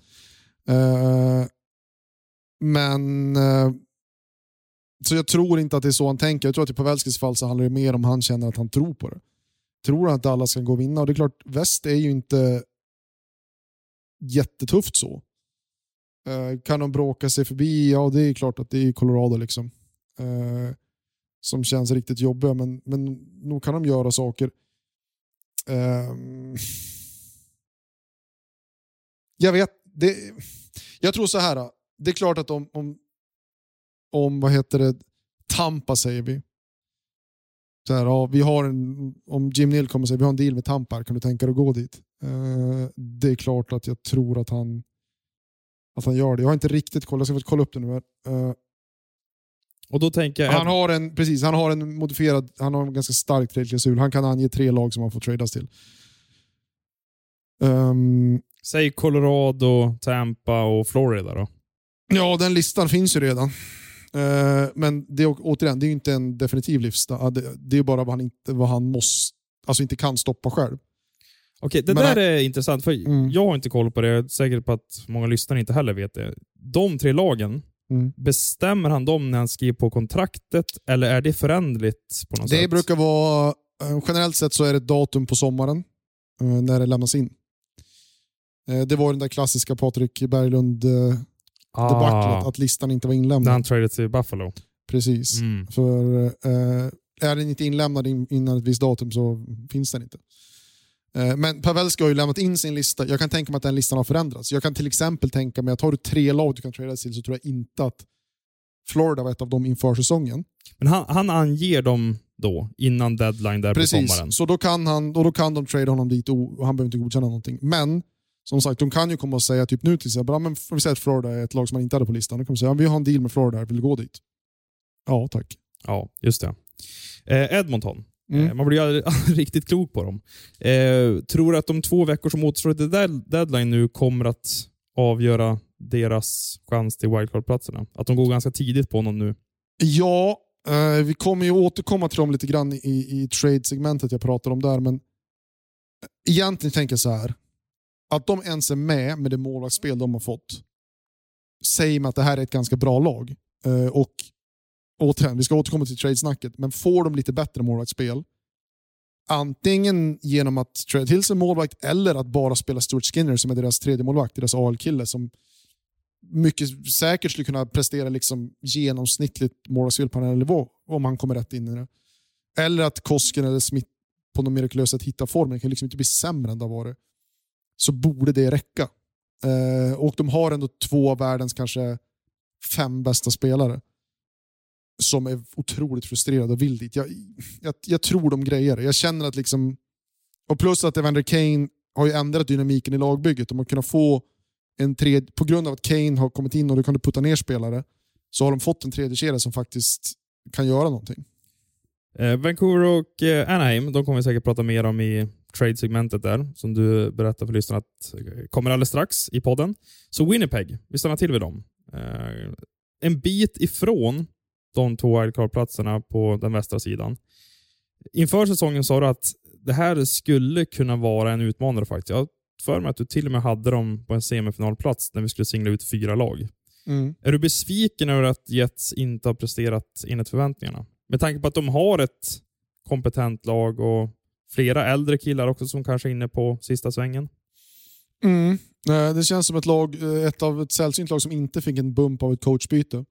Men så jag tror inte att det är så han tänker. Jag tror att i Pavelskis fall så handlar det mer om han känner att han tror på det. Tror han att alla ska gå och vinna? Och det är klart, väst är ju inte jättetufft så. Kan de bråka sig förbi? Ja, det är klart att det är Colorado liksom. Som känns riktigt jobbiga, men nog kan de göra saker. Jag vet det, jag tror så här. Det är klart att om vad heter det, Tampa säger vi så här, ja, vi har om Jim Nill kommer säga vi har en deal med Tampa, kan du tänka dig att gå dit? Det är klart att jag tror att han gör det. Jag har inte riktigt kollat, jag ska kolla upp det nu. Och då tänker jag han har en modifierad, han har en ganska stark trade-klausul. Han kan ange 3 lag som han får tradas till. Säg Colorado, Tampa och Florida då. Ja, den listan finns ju redan. Men det är ju inte en definitiv lista. Det är bara vad han måste, alltså inte kan stoppa själv. Okej, det där är intressant, för jag har inte koll på det. Jag är säker på att många lyssnare inte heller vet det. De 3 lagen, bestämmer han dem när han skriver på kontraktet, eller är det förändligt på något sätt? Det brukar vara, generellt sett så är det ett datum på sommaren när det lämnas in. Det var den där klassiska Patrik Berglund debaclet, att listan inte var inlämnad. När han tradade till Buffalo. Precis. För är den inte inlämnad innan ett visst datum så finns den inte. Men Pavelski har ju lämnat in sin lista. Jag kan tänka mig att den listan har förändrats. Jag kan till exempel tänka mig att har du 3 lag du kan trada till, så tror jag inte att Florida var ett av dem inför säsongen. Men han anger dem då innan deadline där. Precis. På sommaren. Så då kan de trada honom dit och han behöver inte godkänna någonting. Men som sagt, de kan ju komma och säga typ nu till sig, men vi säger att Florida är ett lag som man inte hade på listan. Då kan de säga, vi har en deal med Florida, vill du gå dit? Ja, tack. Ja, just det. Edmonton. Man blir ju riktigt klok på dem. Tror att de 2 veckor som återstår till deadline nu kommer att avgöra deras chans till wildcard-platserna? Att de går ganska tidigt på någon nu? Ja, vi kommer ju återkomma till dem lite grann i trade-segmentet jag pratar om där, men egentligen tänker jag så här. Att de ens är med det målvaktsspel de har fått säger mig att det här är ett ganska bra lag. Och återigen, vi ska återkomma till trade-snacket, men får de lite bättre målvaktsspel, antingen genom att trade till sig målvakt eller att bara spela Stuart Skinner som är deras 3:e målvakt, deras AL-kille som mycket säkert skulle kunna prestera liksom genomsnittligt målvaktsspel på en nivå om han kommer rätt in i det. Eller att Kosken eller Smith på något mirakulöst sätt hittar formen. Det kan liksom inte bli sämre än det har varit. Så borde det räcka. Och de har ändå 2 av världens kanske 5 bästa spelare som är otroligt frustrerade och vill dit. Jag tror de grejer. Jag känner att liksom, och plus att Evander Kane har ju ändrat dynamiken i lagbygget. De har kunnat få en tredje, på grund av att Kane har kommit in och du kan putta ner spelare, så har de fått en tredje kedja som faktiskt kan göra någonting. Vancouver och Anaheim, de kommer vi säkert prata mer om i trade-segmentet där, som du berättar för lyssnarna att kommer alldeles strax i podden. Så Winnipeg, vi stannar till vid dem. En bit ifrån de 2 wildcard-platserna på den västra sidan. Inför säsongen sa du att det här skulle kunna vara en utmanare faktiskt. Jag för mig att du till och med hade dem på en semifinalplats när vi skulle singla ut 4 lag. Är du besviken över att Jets inte har presterat enligt förväntningarna? Med tanke på att de har ett kompetent lag och flera äldre killar också som kanske är inne på sista svängen. Det känns som ett sällsynt lag som inte fick en bump av ett coachbyte.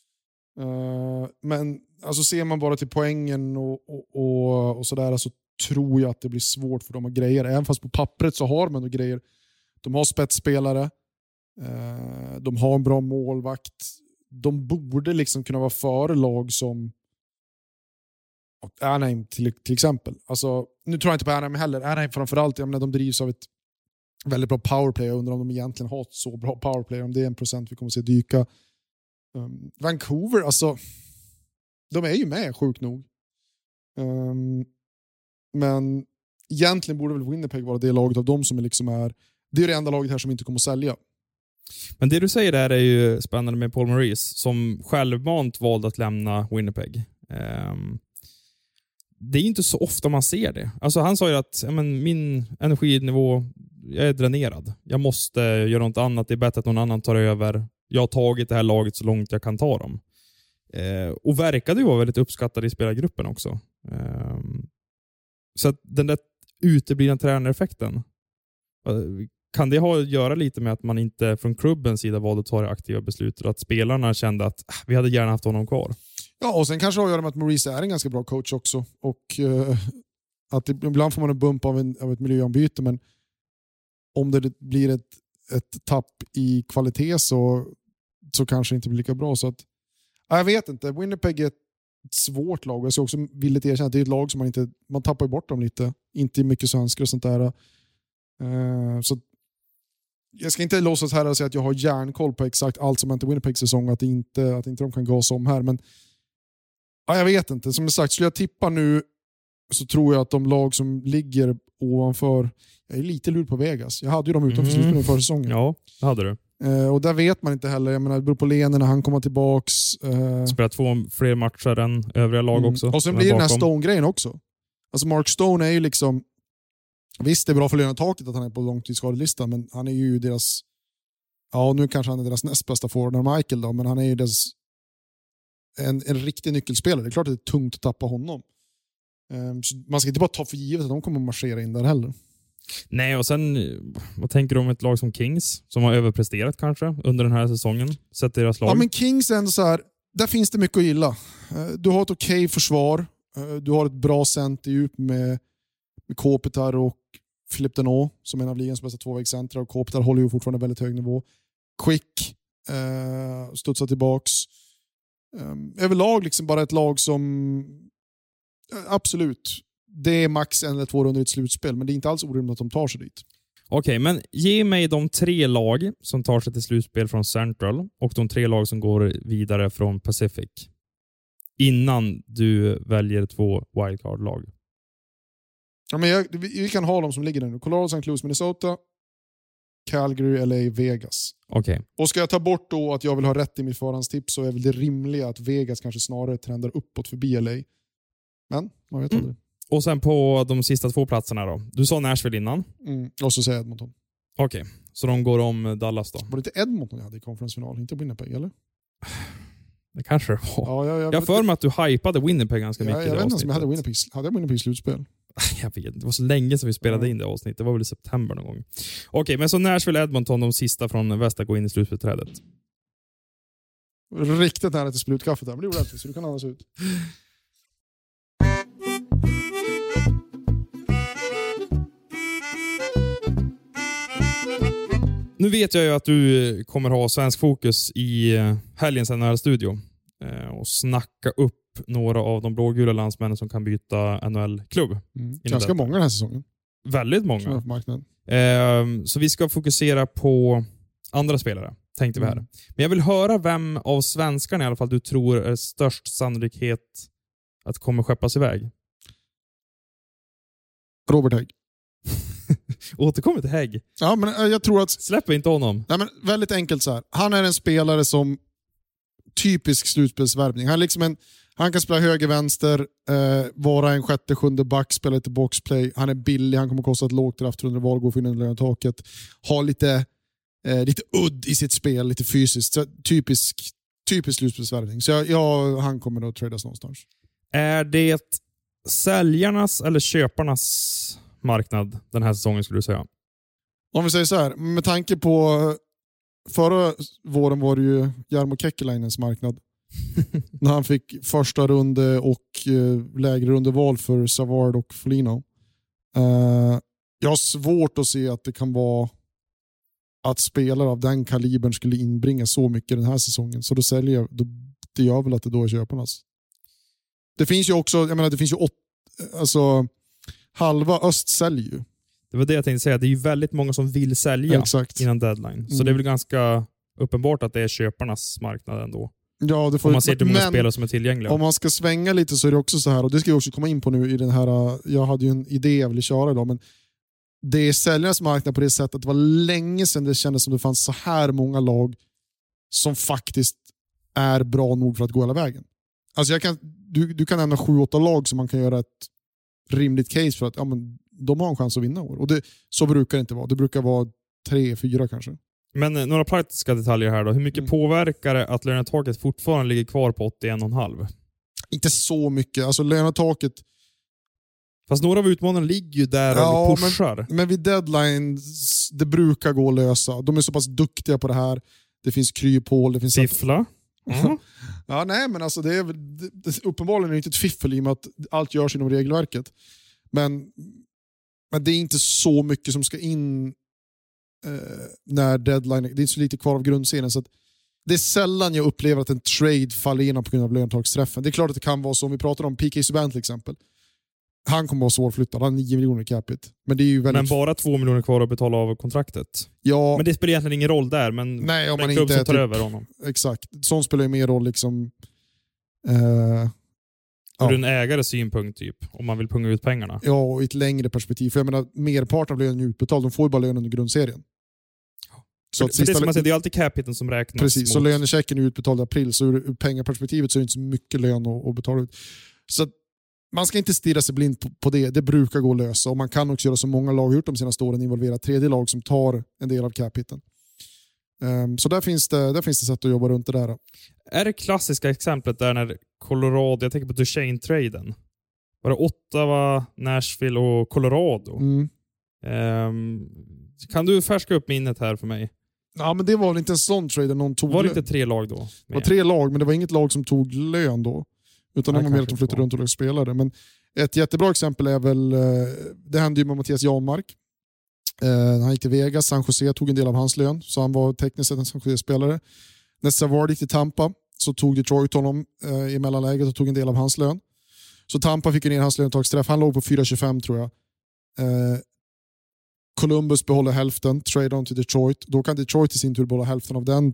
Men alltså ser man bara till poängen och sådär, så tror jag att det blir svårt för dem att grejer. Även fast på pappret så har man grejer. De har spetsspelare. De har en bra målvakt. De borde liksom kunna vara före lag som Anaheim till exempel. Alltså, nu tror jag inte på Anaheim heller. Anaheim framförallt, jag menar, de drivs av ett väldigt bra powerplay. Jag undrar om de egentligen har ett så bra powerplay. Om det är 1% vi kommer att se dyka. Vancouver, alltså de är ju med, sjukt nog. Men egentligen borde väl Winnipeg vara det laget av dem som är liksom det är det enda laget här som inte kommer att sälja. Men det du säger där är ju spännande med Paul Maurice som självmant valde att lämna Winnipeg. Det är inte så ofta man ser det. Alltså han sa ju att min energinivå, jag är dränerad. Jag måste göra något annat. Det är bättre att någon annan tar över. Jag har tagit det här laget så långt jag kan ta dem. Och verkade ju vara väldigt uppskattad i spelargruppen också. Så att den där uteblivna tränareffekten, kan det ha att göra lite med att man inte från klubbens sida valde att ta det aktiva beslutet, att spelarna kände att vi hade gärna haft honom kvar? Ja, och sen kanske det har att göra med att Maurice är en ganska bra coach också. Och att ibland får man en bump av ett miljöombyte, men om det blir ett tapp i kvalitet så kanske det inte blir lika bra. Så att, jag vet inte. Winnipeg är ett svårt lag. Jag ska också villigt erkänna att det är ett lag som man tappar bort dem lite. Inte mycket svenskar och sånt där. Så jag ska inte låtsas här och säga att jag har järnkoll på exakt allt som hänt i Winnipegs säsong, att inte de kan gasa om här, men jag vet inte. Som sagt, skulle jag tippa nu så tror jag att de lag som ligger ovanför, jag är lite lur på Vegas. Jag hade ju dem utanför slutspelet förra säsongen. Ja, det hade du. Och där vet man inte heller. Jag menar, det beror på Lene när han kommer tillbaks. Spelat 2 fler matcher än övriga lag också. Och sen blir det den här Stone-grejen också. Alltså Mark Stone är ju liksom, visst det är bra för lönetaket att han är på långtidsskadelistan, men han är ju deras, nu kanske han är deras näst bästa forward när Michael då, men han är ju deras en riktig nyckelspelare. Det är klart att det är tungt att tappa honom. Så man ska inte bara ta för givet att de kommer att marschera in där heller. Nej, och sen vad tänker du om ett lag som Kings som har överpresterat kanske under den här säsongen? Sett deras lag. Ja, men Kings är ändå så här, där finns det mycket att gilla. Du har ett okej försvar. Du har ett bra center djup med Kopitar och Philippe Deneau som är en av ligans bästa tvåvägscentra, och Kopitar håller ju fortfarande väldigt hög nivå. Quick studsar tillbaks. Överlag liksom bara ett lag som absolut, det är max 1 eller 2 runder i ett slutspel, men det är inte alls orimligt att de tar sig dit. Okej, men ge mig de 3 lag som tar sig till slutspel från Central och de 3 lag som går vidare från Pacific innan du väljer 2 wildcard-lag. Ja, men vi kan ha dem som ligger där nu. Colorado, St. Louis, Minnesota, Calgary, LA, Vegas. Okej. Och ska jag ta bort då att jag vill ha rätt i mitt förhandstips, så är väl det rimliga att Vegas kanske snarare trendar uppåt förbi LA. Men man vet aldrig. Och sen på de sista 2 platserna då. Du sa Nashville innan. Och så säger jag Edmonton. Okej, så de går om Dallas då. Var det inte Edmonton jag hade i konferensfinal? Inte Winnipeg, eller? Det kanske det var. Ja, jag för mig att du hypade Winnipeg ganska mycket. Jag vet inte om jag hade Winnipeg slutspel. Jag vet, det var så länge sedan vi spelade in det avsnittet. Det var väl i september någon gång. Okej, men så Nashville, Edmonton, de sista från väster går in i slutspelsträdet. Riktigt nära till sprutkaffet där, men det gjorde det, så du kan andas ut. Nu vet jag ju att du kommer ha svensk fokus i helgens NHL-studio och snacka upp några av de blågula landsmännen som kan byta NHL-klubb. Ganska många den här säsongen. Väldigt många. Så vi ska fokusera på andra spelare, tänkte vi här. Men jag vill höra vem av svenskarna i alla fall du tror är störst sannolikhet att kommer skeppas iväg. Robert Hägg. Återkommer till Hägg. Ja, men jag tror att... Släpper inte honom. Nej, men väldigt enkelt så här. Han är en spelare som typisk slutspelsvärvning. Han kan spela höger-vänster, vara en 6:e, 7:e back, spela lite boxplay. Han är billig, han kommer kosta ett lågt draftrundeval, gå för in under taket. Ha lite udd i sitt spel, lite fysiskt. Så typisk slutspelsvärvning. Så han kommer att tradas någonstans. Är det säljarnas eller köparnas marknad den här säsongen skulle du säga? Om vi säger så här, med tanke på förra våren var det ju Jarmo Kekkelainens marknad. När han fick första runde och lägre rundeval för Savard och Foligno. Jag har svårt att se att det kan vara att spelare av den kalibern skulle inbringa så mycket den här säsongen. Så då säljer jag, det gör väl att det då är köparnas. Det finns ju också, jag menar det finns ju halva öst säljer ju. Det var det jag tänkte säga. Det är ju väldigt många som vill sälja innan deadline. Så det är väl ganska uppenbart att det är köparnas marknad ändå. Ja, om man ser till många spelare som är tillgängliga. Om man ska svänga lite så är det också så här, och det ska jag också komma in på nu i den här, jag hade ju en idé jag ville köra idag, men det är säljarnas marknad på det sättet att det var länge sedan det kändes som det fanns så här många lag som faktiskt är bra nog för att gå hela vägen. Alltså du kan nämna 7-8 lag som man kan göra ett rimligt case för att de har en chans att vinna år. Och så brukar det inte vara. Det brukar vara 3-4 kanske. Men några praktiska detaljer här då. Hur mycket påverkar det att lönetaket fortfarande ligger kvar på 81,5? Inte så mycket. Alltså lönetaket... Fast några av utmanarna ligger ju där och pushar. Men vid deadline, det brukar gå att lösa. De är så pass duktiga på det här. Det finns kryphål. Det finns fiffla. Ja, nej, men alltså det är uppenbarligen är det inte ett fiffel i och med att allt görs inom regelverket. Men det är inte så mycket som ska in när deadline... Det är inte så lite kvar av grundserien. Så att det är sällan jag upplever att en trade faller igenom på grund av löntagsträffen. Det är klart att det kan vara så. Om vi pratar om PK Subban till exempel. Han kommer vara svårflyttad. Han har 9 miljoner i capita. Men det är ju väldigt... Men bara 2 miljoner kvar att betala av kontraktet. Ja. Men det spelar egentligen ingen roll där. Men nej, om man klubb inte som tar över honom. Exakt. Sånt spelar ju mer roll liksom... Ur en ägares synpunkt typ. Om man vill punga ut pengarna. Ja, och i ett längre perspektiv. För jag menar, merparten av lönen är utbetald. De får ju bara lön under grundserien. Så att det är alltid capiten som räknas. Precis, så lönechecken är utbetald i april. Så ur pengaperspektivet så är det inte så mycket lön att betala ut. Så att man ska inte stirra sig blind på det. Det brukar gå att lösa. Och man kan också göra som många lag har gjort de senaste åren. Involvera tredje lag som tar en del av capiten. Så där finns det sätt att jobba runt det där. Är det klassiska exemplet där när Colorado, jag tänker på Duchene-traden. Var det Ottawa, Nashville och Colorado? Kan du färska upp minnet här för mig? Ja, men det var väl inte en sån trade någon tog. Var det inte 3 lag då? Det var 3 lag, men det var inget lag som tog lön då. Utan det var mer att de flyttade runt och spelade. Men ett jättebra exempel är väl, det hände ju med Mattias Janmark. Han gick till Vegas, San Jose tog en del av hans lön. Så han var tekniskt sett en San Jose-spelare. När Savard gick till Tampa så tog Detroit honom i mellanläget och tog en del av hans lön. Så Tampa fick ner hans löntagsträff. Han låg på 4,25 tror jag. Columbus behåller hälften, trade on till Detroit. Då kan Detroit i sin tur behålla hälften av den,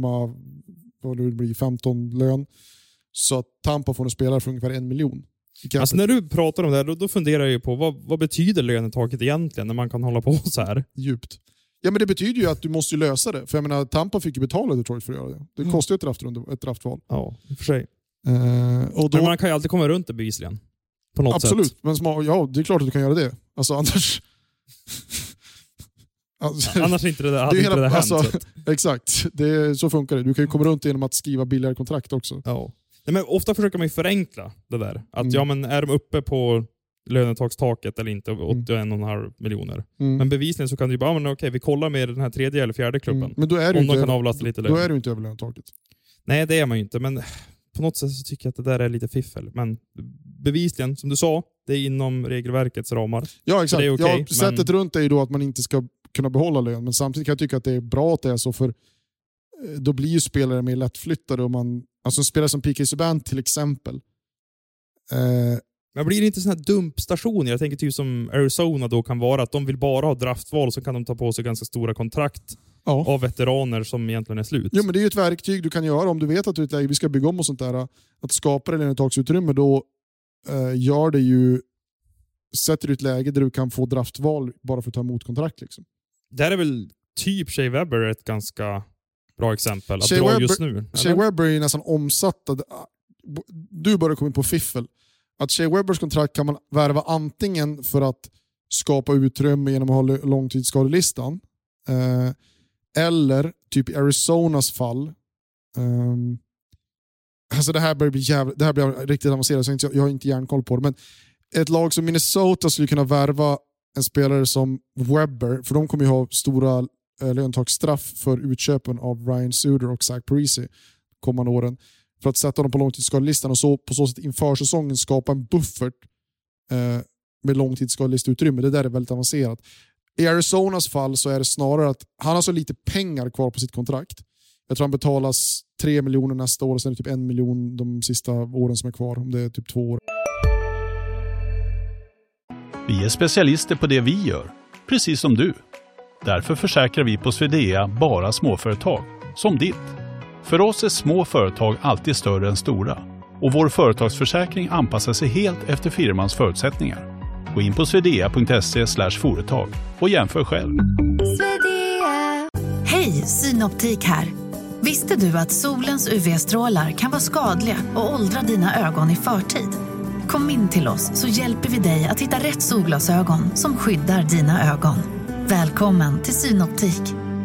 2,15 lön. Så att Tampa får en spelare för ungefär 1 miljon. Alltså när du pratar om det här, då funderar jag ju på vad betyder lönetaket egentligen när man kan hålla på så här? Djupt. Ja, men det betyder ju att du måste lösa det. För jag menar, Tampa fick ju betala Detroit för att göra det. Det kostar ju ett draftval. Ja, i och för sig. Och då... Men man kan ju alltid komma runt det bevisligen. På något absolut. sätt. Men ja, det är klart att du kan göra det. Alltså annars... annars inte det hade inte det hänt. Alltså, exakt, så funkar det. Du kan ju komma runt genom att skriva billigare kontrakt också. Ja. Nej, men ofta försöker man ju förenkla det där. Att ja, men är de uppe på lönetakstaket eller inte, 81,5 miljoner. Men bevisligen så kan du ju bara, okej, vi kollar med den här 3:e eller 4:e klubben. Men då är om de kan avlasta lite lön. Då är du inte över lönetaket. Nej, det är man ju inte. Men på något sätt så tycker jag att det där är lite fiffel. Men bevisligen, som du sa, det är inom regelverkets ramar. Ja, exakt. Det är okay, sättet runt är ju då att man inte ska kunna behålla lön. Men samtidigt kan jag tycka att det är bra att det är så, för då blir ju spelare mer lättflyttade. Alltså en spelare som PK Subban till exempel. Men blir det inte sådana här dumpstationer? Jag tänker typ som Arizona då kan vara, att de vill bara ha draftval, så kan de ta på sig ganska stora kontrakt av veteraner som egentligen är slut. Jo, men det är ju ett verktyg du kan göra om du vet att vi ska bygga om och sånt där. Att skapa det lönetaksutrymme, då gör det ju, sätter du ett läge där du kan få draftval bara för att ta emot kontrakt. Liksom. Där är väl typ Shea Weber ett ganska bra exempel att dra just nu. Shea Weber är nästan omsatt. Du börjar komma in på fiffel. Att Shea Webbers kontrakt kan man värva antingen för att skapa utrymme genom att ha långtidsskadelistan, eller typ i Arizonas fall. Alltså det här blir riktigt avancerat, så jag har inte järnkoll på det. Men ett lag som Minnesota skulle kunna värva en spelare som Webber, för de kommer ju ha stora löntagsstraff för utköpen av Ryan Suter och Zach Parise kommande åren, för att sätta dem på långtidsskadelistan och så på så sätt inför säsongen skapa en buffert med långtidsskadelisteutrymme. Det där är väldigt avancerat. I Arizonas fall så är det snarare att han har så lite pengar kvar på sitt kontrakt. Jag tror han betalas 3 miljoner nästa år och sen är det typ 1 miljon de sista åren som är kvar, om det är typ 2 år. Vi är specialister på det vi gör, precis som du. Därför försäkrar vi på Swedea bara småföretag, som ditt. För oss är små företag alltid större än stora. Och vår företagsförsäkring anpassar sig helt efter firmans förutsättningar. Gå in på swedea.se/företag och jämför själv. Hej, Synoptik här. Visste du att solens UV-strålar kan vara skadliga och åldra dina ögon i förtid? Kom in till oss så hjälper vi dig att hitta rätt solglasögon som skyddar dina ögon. Välkommen till Synoptik.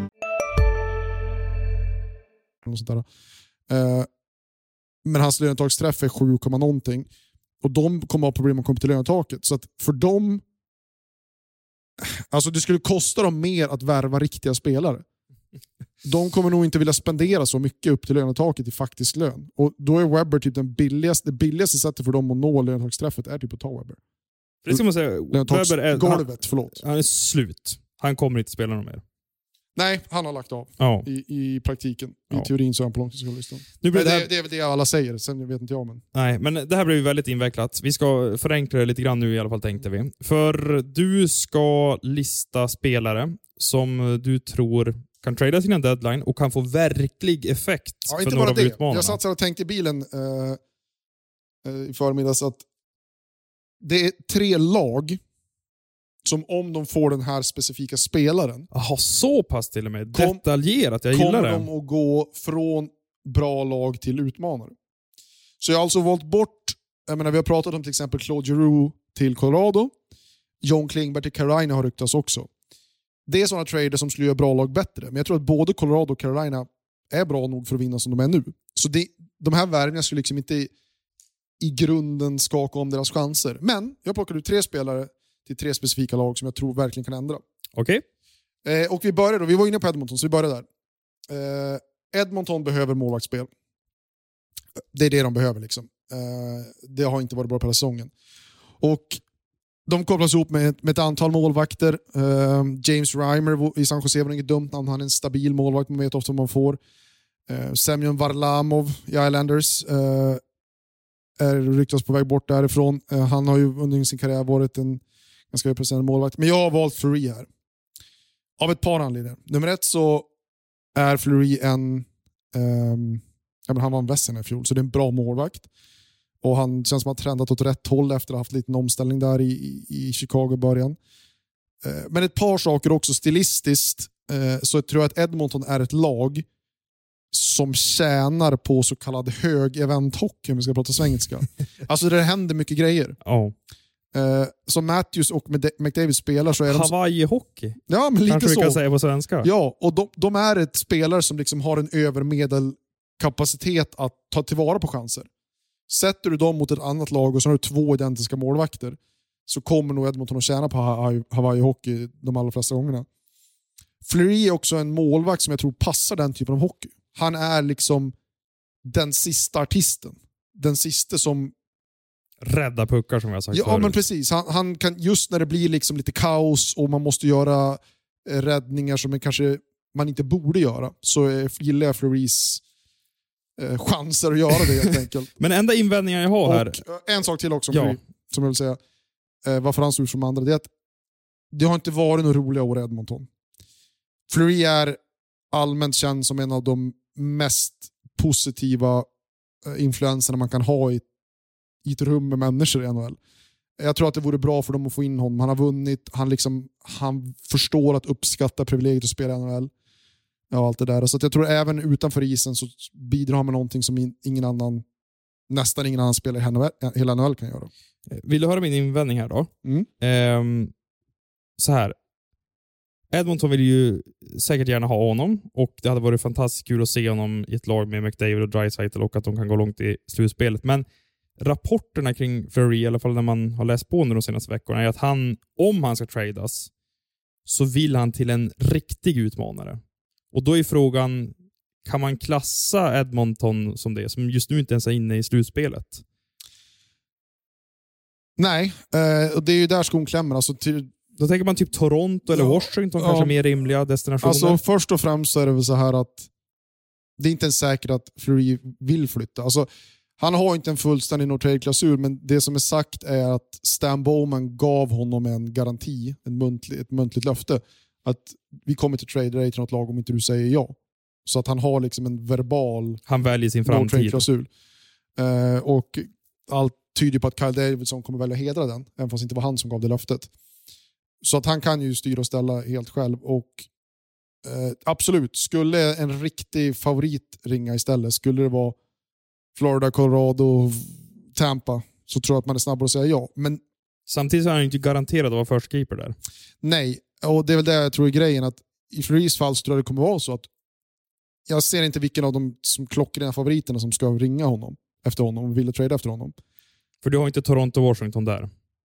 Men hans lönetagsträff är 7, någonting. Och de kommer ha problem att komma till lönetaket. Så att för dem... Alltså det skulle kosta dem mer att värva riktiga spelare. De kommer nog inte vilja spendera så mycket upp till lönetaket i faktisk lön. Och då är Webber typ det billigaste sättet för dem att nå lönetagsträffet är typ att ta Webber. Det ska man säga. Webber är golvet, förlåt. Han är slut. Han kommer inte spela någon mer. Nej, han har lagt av i praktiken. I teorin så är han på långtidslistan. Det är väl det alla säger, sen vet inte jag. Men... Nej, men det här blir ju väldigt invecklat. Vi ska förenkla det lite grann nu i alla fall, tänkte vi. För du ska lista spelare som du tror kan trada sina deadline och kan få verklig effekt för några av utmanarna. Jag satt och tänkte i bilen i förmiddags att det är 3 lag som om de får den här specifika spelaren. Jaha, så pass till och med. Detaljerat, jag gillar det. Kommer de att gå från bra lag till utmanare. Så jag har alltså valt bort, jag menar, vi har pratat om till exempel Claude Giroux till Colorado. John Klingberg till Carolina har ryktats också. Det är sådana trader som skulle göra bra lag bättre. Men jag tror att både Colorado och Carolina är bra nog för att vinna som de är nu. Så de här värvningarna skulle liksom inte i grunden skaka om deras chanser. Men jag plockade ut 3 spelare till 3 specifika lag som jag tror verkligen kan ändra. Okej. Och vi börjar då. Vi var inne på Edmonton, så vi börjar där. Edmonton behöver målvaktsspel. Det är det de behöver liksom. Det har inte varit bra på hela säsongen. Och de kopplas ihop med ett antal målvakter. James Reimer i San Jose var inget dumt namn. Han är en stabil målvakt, man vet ofta vad man får. Semyon Varlamov i Islanders är ryktas på väg bort därifrån. Han har ju under sin karriär varit en ganska representerad målvakt. Men jag har valt Fleury här. Av ett par anledningar. Nummer 1 så är Fleury han var en vässen i fjol, så det är en bra målvakt. Och han känns som att han har trendat åt rätt håll efter att ha haft lite omställning där i Chicago i början. Men ett par saker också stilistiskt, så tror jag att Edmonton är ett lag som tjänar på så kallad hög event-hockey, om vi ska prata svengelska. Alltså det händer mycket grejer. Som Matthews och McDavid spelar så är de... Hawaii-hockey? Ja, men lite kanske så. Vi kan säga på svenska. Ja, och de är ett spelare som liksom har en övermedelkapacitet att ta tillvara på chanser. Sätter du dem mot ett annat lag och så har du 2 identiska målvakter, så kommer nog Edmonton att tjäna på Hawaii-hockey de allra flesta gångerna. Fleury är också en målvakt som jag tror passar den typen av hockey. Han är liksom den sista artisten. Den sista som... Rädda puckar, som jag sagt förut. Men precis. Han kan, just när det blir liksom lite kaos och man måste göra räddningar som kanske man inte borde göra, så gillar jag Fleurys chanser att göra det helt enkelt. Men enda invändningen jag har här... Och en sak till också som jag vill säga, varför han står ut från andra, det är att det har inte varit några roliga år i Edmonton. Fleury är allmänt känd som en av de mest positiva influenserna man kan ha i ett rum med människor i NHL. Jag tror att det vore bra för dem att få in honom. Han har vunnit, han förstår att uppskatta privilegiet att spela i NHL. Ja, allt det där. Så att jag tror även utanför isen så bidrar han med någonting som nästan ingen annan spelare i hela NHL kan göra. Vill du höra min invändning här då? Så här. Edmonton vill ju säkert gärna ha honom, och det hade varit fantastiskt kul att se honom i ett lag med McDavid och Draisaitl och att de kan gå långt i slutspelet. Men rapporterna kring Fleury, i alla fall när man har läst på under de senaste veckorna, är att om han ska tradas, så vill han till en riktig utmanare. Och då är frågan, kan man klassa Edmonton som det, som just nu inte ens är inne i slutspelet? Nej, och det är ju där skon klämmer. Alltså då tänker man typ Toronto eller Washington, kanske mer rimliga destinationer. Alltså först och främst så är det väl så här att det är inte ens säkert att Fleury vill flytta. Alltså, han har inte en fullständig no-trade-klausul, men det som är sagt är att Stan Bowman gav honom en garanti, ett muntligt löfte, att vi kommer till trade dig till något lag om inte du säger ja. Så att han har liksom en verbal, han väljer sin framtid. No-trade-klausul. Och allt tyder på att Kyle Davidson kommer välja hedra den, även fast det inte var han som gav det löftet. Så att han kan ju styra och ställa helt själv. Och absolut, skulle en riktig favorit ringa istället, skulle det vara Florida, Colorado, Tampa, så tror jag att man är snabbare att säga ja. Men samtidigt så är han inte garanterad att vara first keeper där. Nej, och det är väl det jag tror är grejen, att i Fleuris fall så tror jag det kommer vara så att jag ser inte vilken av de som klockrena favoriterna som ska ringa honom efter honom och vill trada efter honom. För du har inte Toronto och Washington där.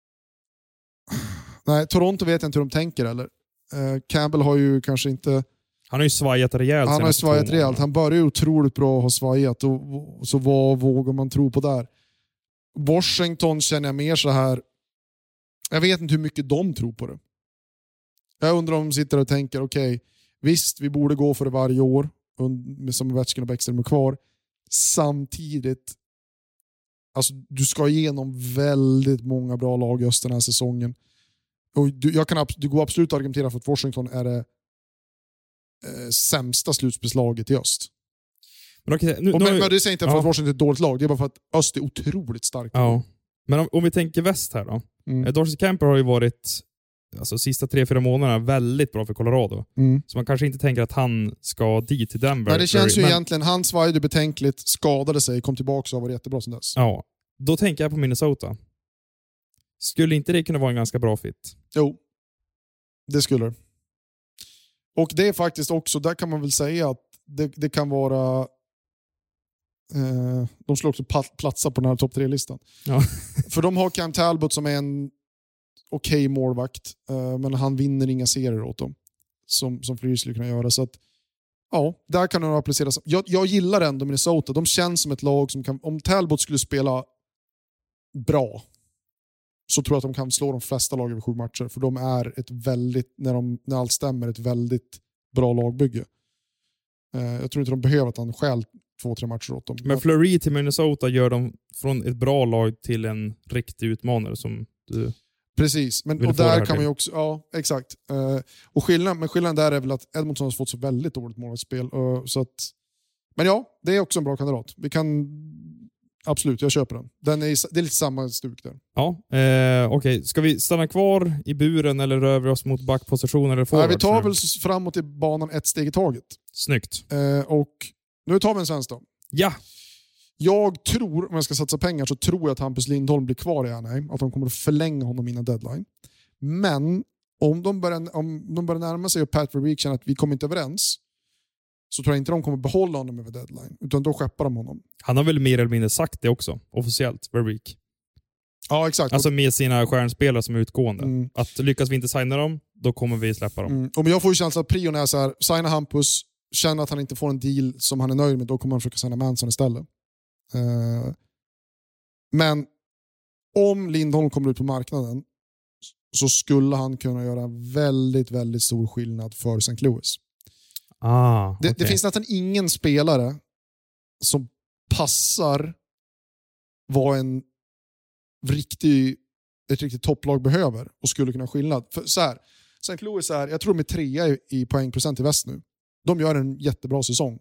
Nej, Toronto vet jag inte hur de tänker eller. Campbell har ju kanske inte... Han har ju svajat rejält. Han har svajat rejält. Han börjar ju otroligt bra att ha svajat. Och så vad vågar man tro på där? Washington känner jag mer så här... Jag vet inte hur mycket de tror på det. Jag undrar om de sitter och tänker okej, visst, vi borde gå för det varje år som Ovechkin och Bäckström är kvar. Samtidigt, alltså, du ska igenom väldigt många bra lag just den här säsongen. Och du går absolut att argumentera för att Washington är det sämsta slutspelslaget i öst. Men okej, men det säger inte för att Washington är ett dåligt lag, det är bara för att öst är otroligt starkt. Ja. Men om vi tänker väst här då. Darcy Kuemper har ju varit alltså sista 3-4 månaderna väldigt bra för Colorado. Så man kanske inte tänker att han ska dit till Denver. Nej, det känns ju egentligen, han svajade betänkligt, skadade sig, kom tillbaka och var jättebra sen dess. Ja, då tänker jag på Minnesota. Skulle inte det kunna vara en ganska bra fit? Jo, det skulle det. Och det är faktiskt också, där kan man väl säga att det kan vara... de skulle också platsa på den här topp 3-listan. Ja. För de har Cam Talbot som är en okej målvakt, men han vinner inga serier åt dem. Som Fleury skulle kunna göra. Så att, ja, där kan de appliceras. Jag gillar ändå Minnesota. De känns som ett lag som kan... Om Talbot skulle spela bra, så tror jag att de kan slå de flesta lag över 7 matcher. För de är ett väldigt, när allt stämmer, ett väldigt bra lagbygge. Jag tror inte de behöver att han stjäl 2-3 matcher åt dem. Men Fleury till Minnesota gör dem från ett bra lag till en riktig utmanare som du... Precis, men och där kan man ju också... Ja, exakt. Och skillnaden där är väl att Edmonton har fått så väldigt dåligt målspel. Så att, men ja, det är också en bra kandidat. Vi kan... Absolut, jag köper den. Det är lite samma stuk där. Ja, okej. Ska vi stanna kvar i buren eller rör vi oss mot backposition eller forward? Vi tar väl framåt i banan ett steg i taget. Snyggt. Och nu tar vi en svensk då. Ja. Jag tror, om jag ska satsa pengar, så tror jag att Hampus Lindholm blir kvar i Anaheim. Att de kommer att förlänga honom innan deadline. Men om de börjar närma sig och Pat Verbeek känner att vi kommer inte överens, så tror jag inte de kommer behålla honom över deadline. Utan då skeppar de honom. Han har väl mer eller mindre sagt det också, officiellt, Verbeek. Ja, exakt. Alltså med sina stjärnspelare som är utgående. Att lyckas vi inte signa dem, då kommer vi släppa dem. Och jag får ju känslan att prion är så här: signa Hampus, känna att han inte får en deal som han är nöjd med, då kommer han försöka signa Manson istället. Men om Lindholm kommer ut på marknaden, så skulle han kunna göra väldigt, väldigt stor skillnad för St. Louis. Okay. Det finns nästan ingen spelare som passar vad ett riktigt topplag behöver och skulle kunna skillnad. För så här, St. Louis är, jag tror de är 3 i poängprocent i väst nu. De gör en jättebra säsong.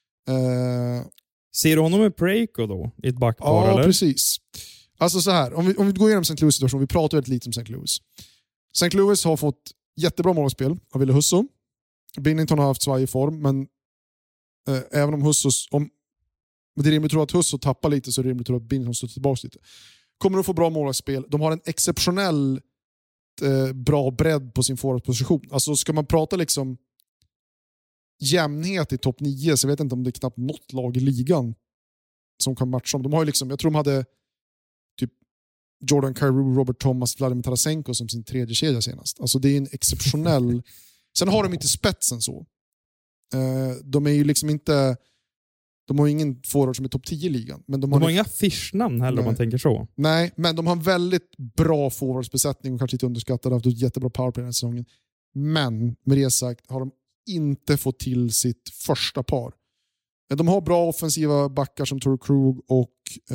Ser du honom med Parayko då? I ett backpar, ja, eller? Precis. Alltså så här, om vi går igenom St. Louis situation, vi pratar väldigt lite om St. Louis. St. Louis har fått jättebra målspel av Ville Husso. Binnington har haft svag i form, men även om Husso, det är rimligt att tro att Husso tappar lite, så är det rimligt att tro att Binnington står tillbaka lite. Kommer att få bra målspel. De har en exceptionell bra bredd på sin forwardposition. Alltså ska man prata liksom jämnhet i topp 9, så vet jag inte om det är knappt något lag i ligan som kan matcha dem. De har ju liksom, jag tror de hade typ Jordan Kyrou, Robert Thomas, Vladimir Tarasenko som sin 3:e kedja senast. Alltså det är en exceptionell... Sen har de inte spetsen så. De är ju liksom inte... De har ingen forward som är topp 10 i ligan. Men de har inga fischnamn heller, om man tänker så. Nej, men de har en väldigt bra forwardsbesättning och kanske lite underskattade. Haft ett jättebra powerplay den här säsongen. Men med det sagt har de inte fått till sitt första par. De har bra offensiva backar som Torrey Krug och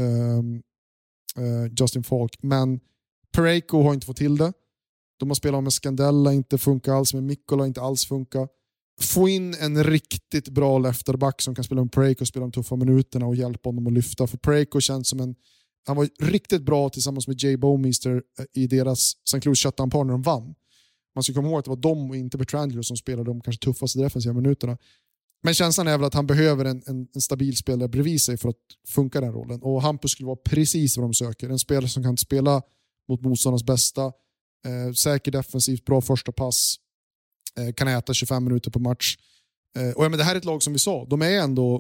Justin Falk. Men Parayko har inte fått till det. De har spelat med Scandella, inte funkar alls. Med Mikkola, inte alls funkar. Få in en riktigt bra lefterback som kan spela med Parayko och spela de tuffa minuterna och hjälpa honom att lyfta. För Parayko känns som Han var riktigt bra tillsammans med Jay Bowmeister i deras St. Louis shutdown-par när de vann. Man ska komma ihåg att det var de och inte Petrangelo som spelade de kanske tuffaste defensiva minuterna. Men känslan är väl att han behöver en stabil spelare bredvid sig för att funka den rollen. Och Hampus skulle vara precis vad de söker. En spelare som kan spela mot motståndarnas bästa, säker defensivt, bra första pass, kan äta 25 minuter på match. Och men det här är ett lag som vi sa, de är ändå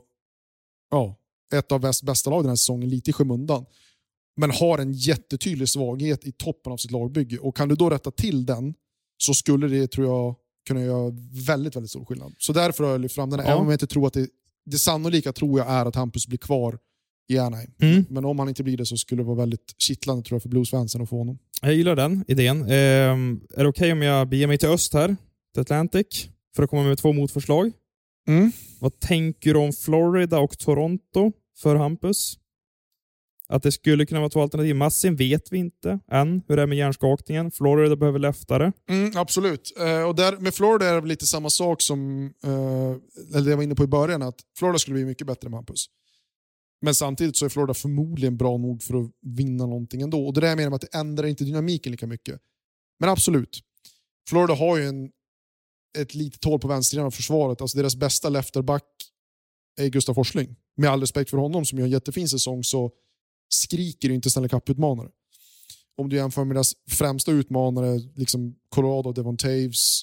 ett av bästa lag den här säsongen, lite i skymundan. Men har en jättetydlig svaghet i toppen av sitt lagbygge. Och kan du då rätta till den, så skulle det, tror jag, kunna göra väldigt, väldigt stor skillnad. Så därför har jag lyft fram den. Även om jag inte tror att det sannolika tror jag är att Hampus blir kvar i Anaheim. Men om han inte blir det så skulle det vara väldigt kittlande, tror jag, för Blues-fansen att få honom. Jag gillar den idén. Är det okej om jag beger mig till öst här, till Atlantic, för att komma med 2 motförslag? Vad tänker du om Florida och Toronto för Hampus? Att det skulle kunna vara 2 alternativ. Massin vet vi inte än hur det är med hjärnskakningen. Florida behöver läftare. Absolut. Och där, med Florida är det lite samma sak som eller jag var inne på i början, att Florida skulle bli mycket bättre med Hampus. Men samtidigt så är Florida förmodligen bra nog för att vinna någonting ändå. Och det där är mer att det ändrar inte dynamiken lika mycket. Men absolut. Florida har ju ett litet hål på vänstersidan av försvaret. Alltså deras bästa lefterback är Gustav Forsling. Med all respekt för honom som gör en jättefin säsong, så skriker inte Stanley Cup-utmanare. Om du jämför med deras främsta utmanare, liksom Colorado, Devon Taves,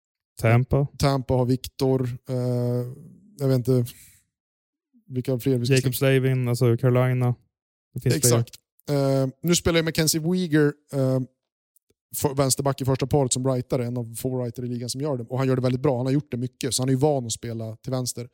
Tampa har Victor, jag vet inte vilka fler vi ska Jacob Slavin, alltså Carolina. Exakt. Nu spelar jag Mackenzie Weegar vänsterback i första paret som rightare, en av få writer i ligan som gör det. Och han gör det väldigt bra, han har gjort det mycket, så han är ju van att spela till vänster.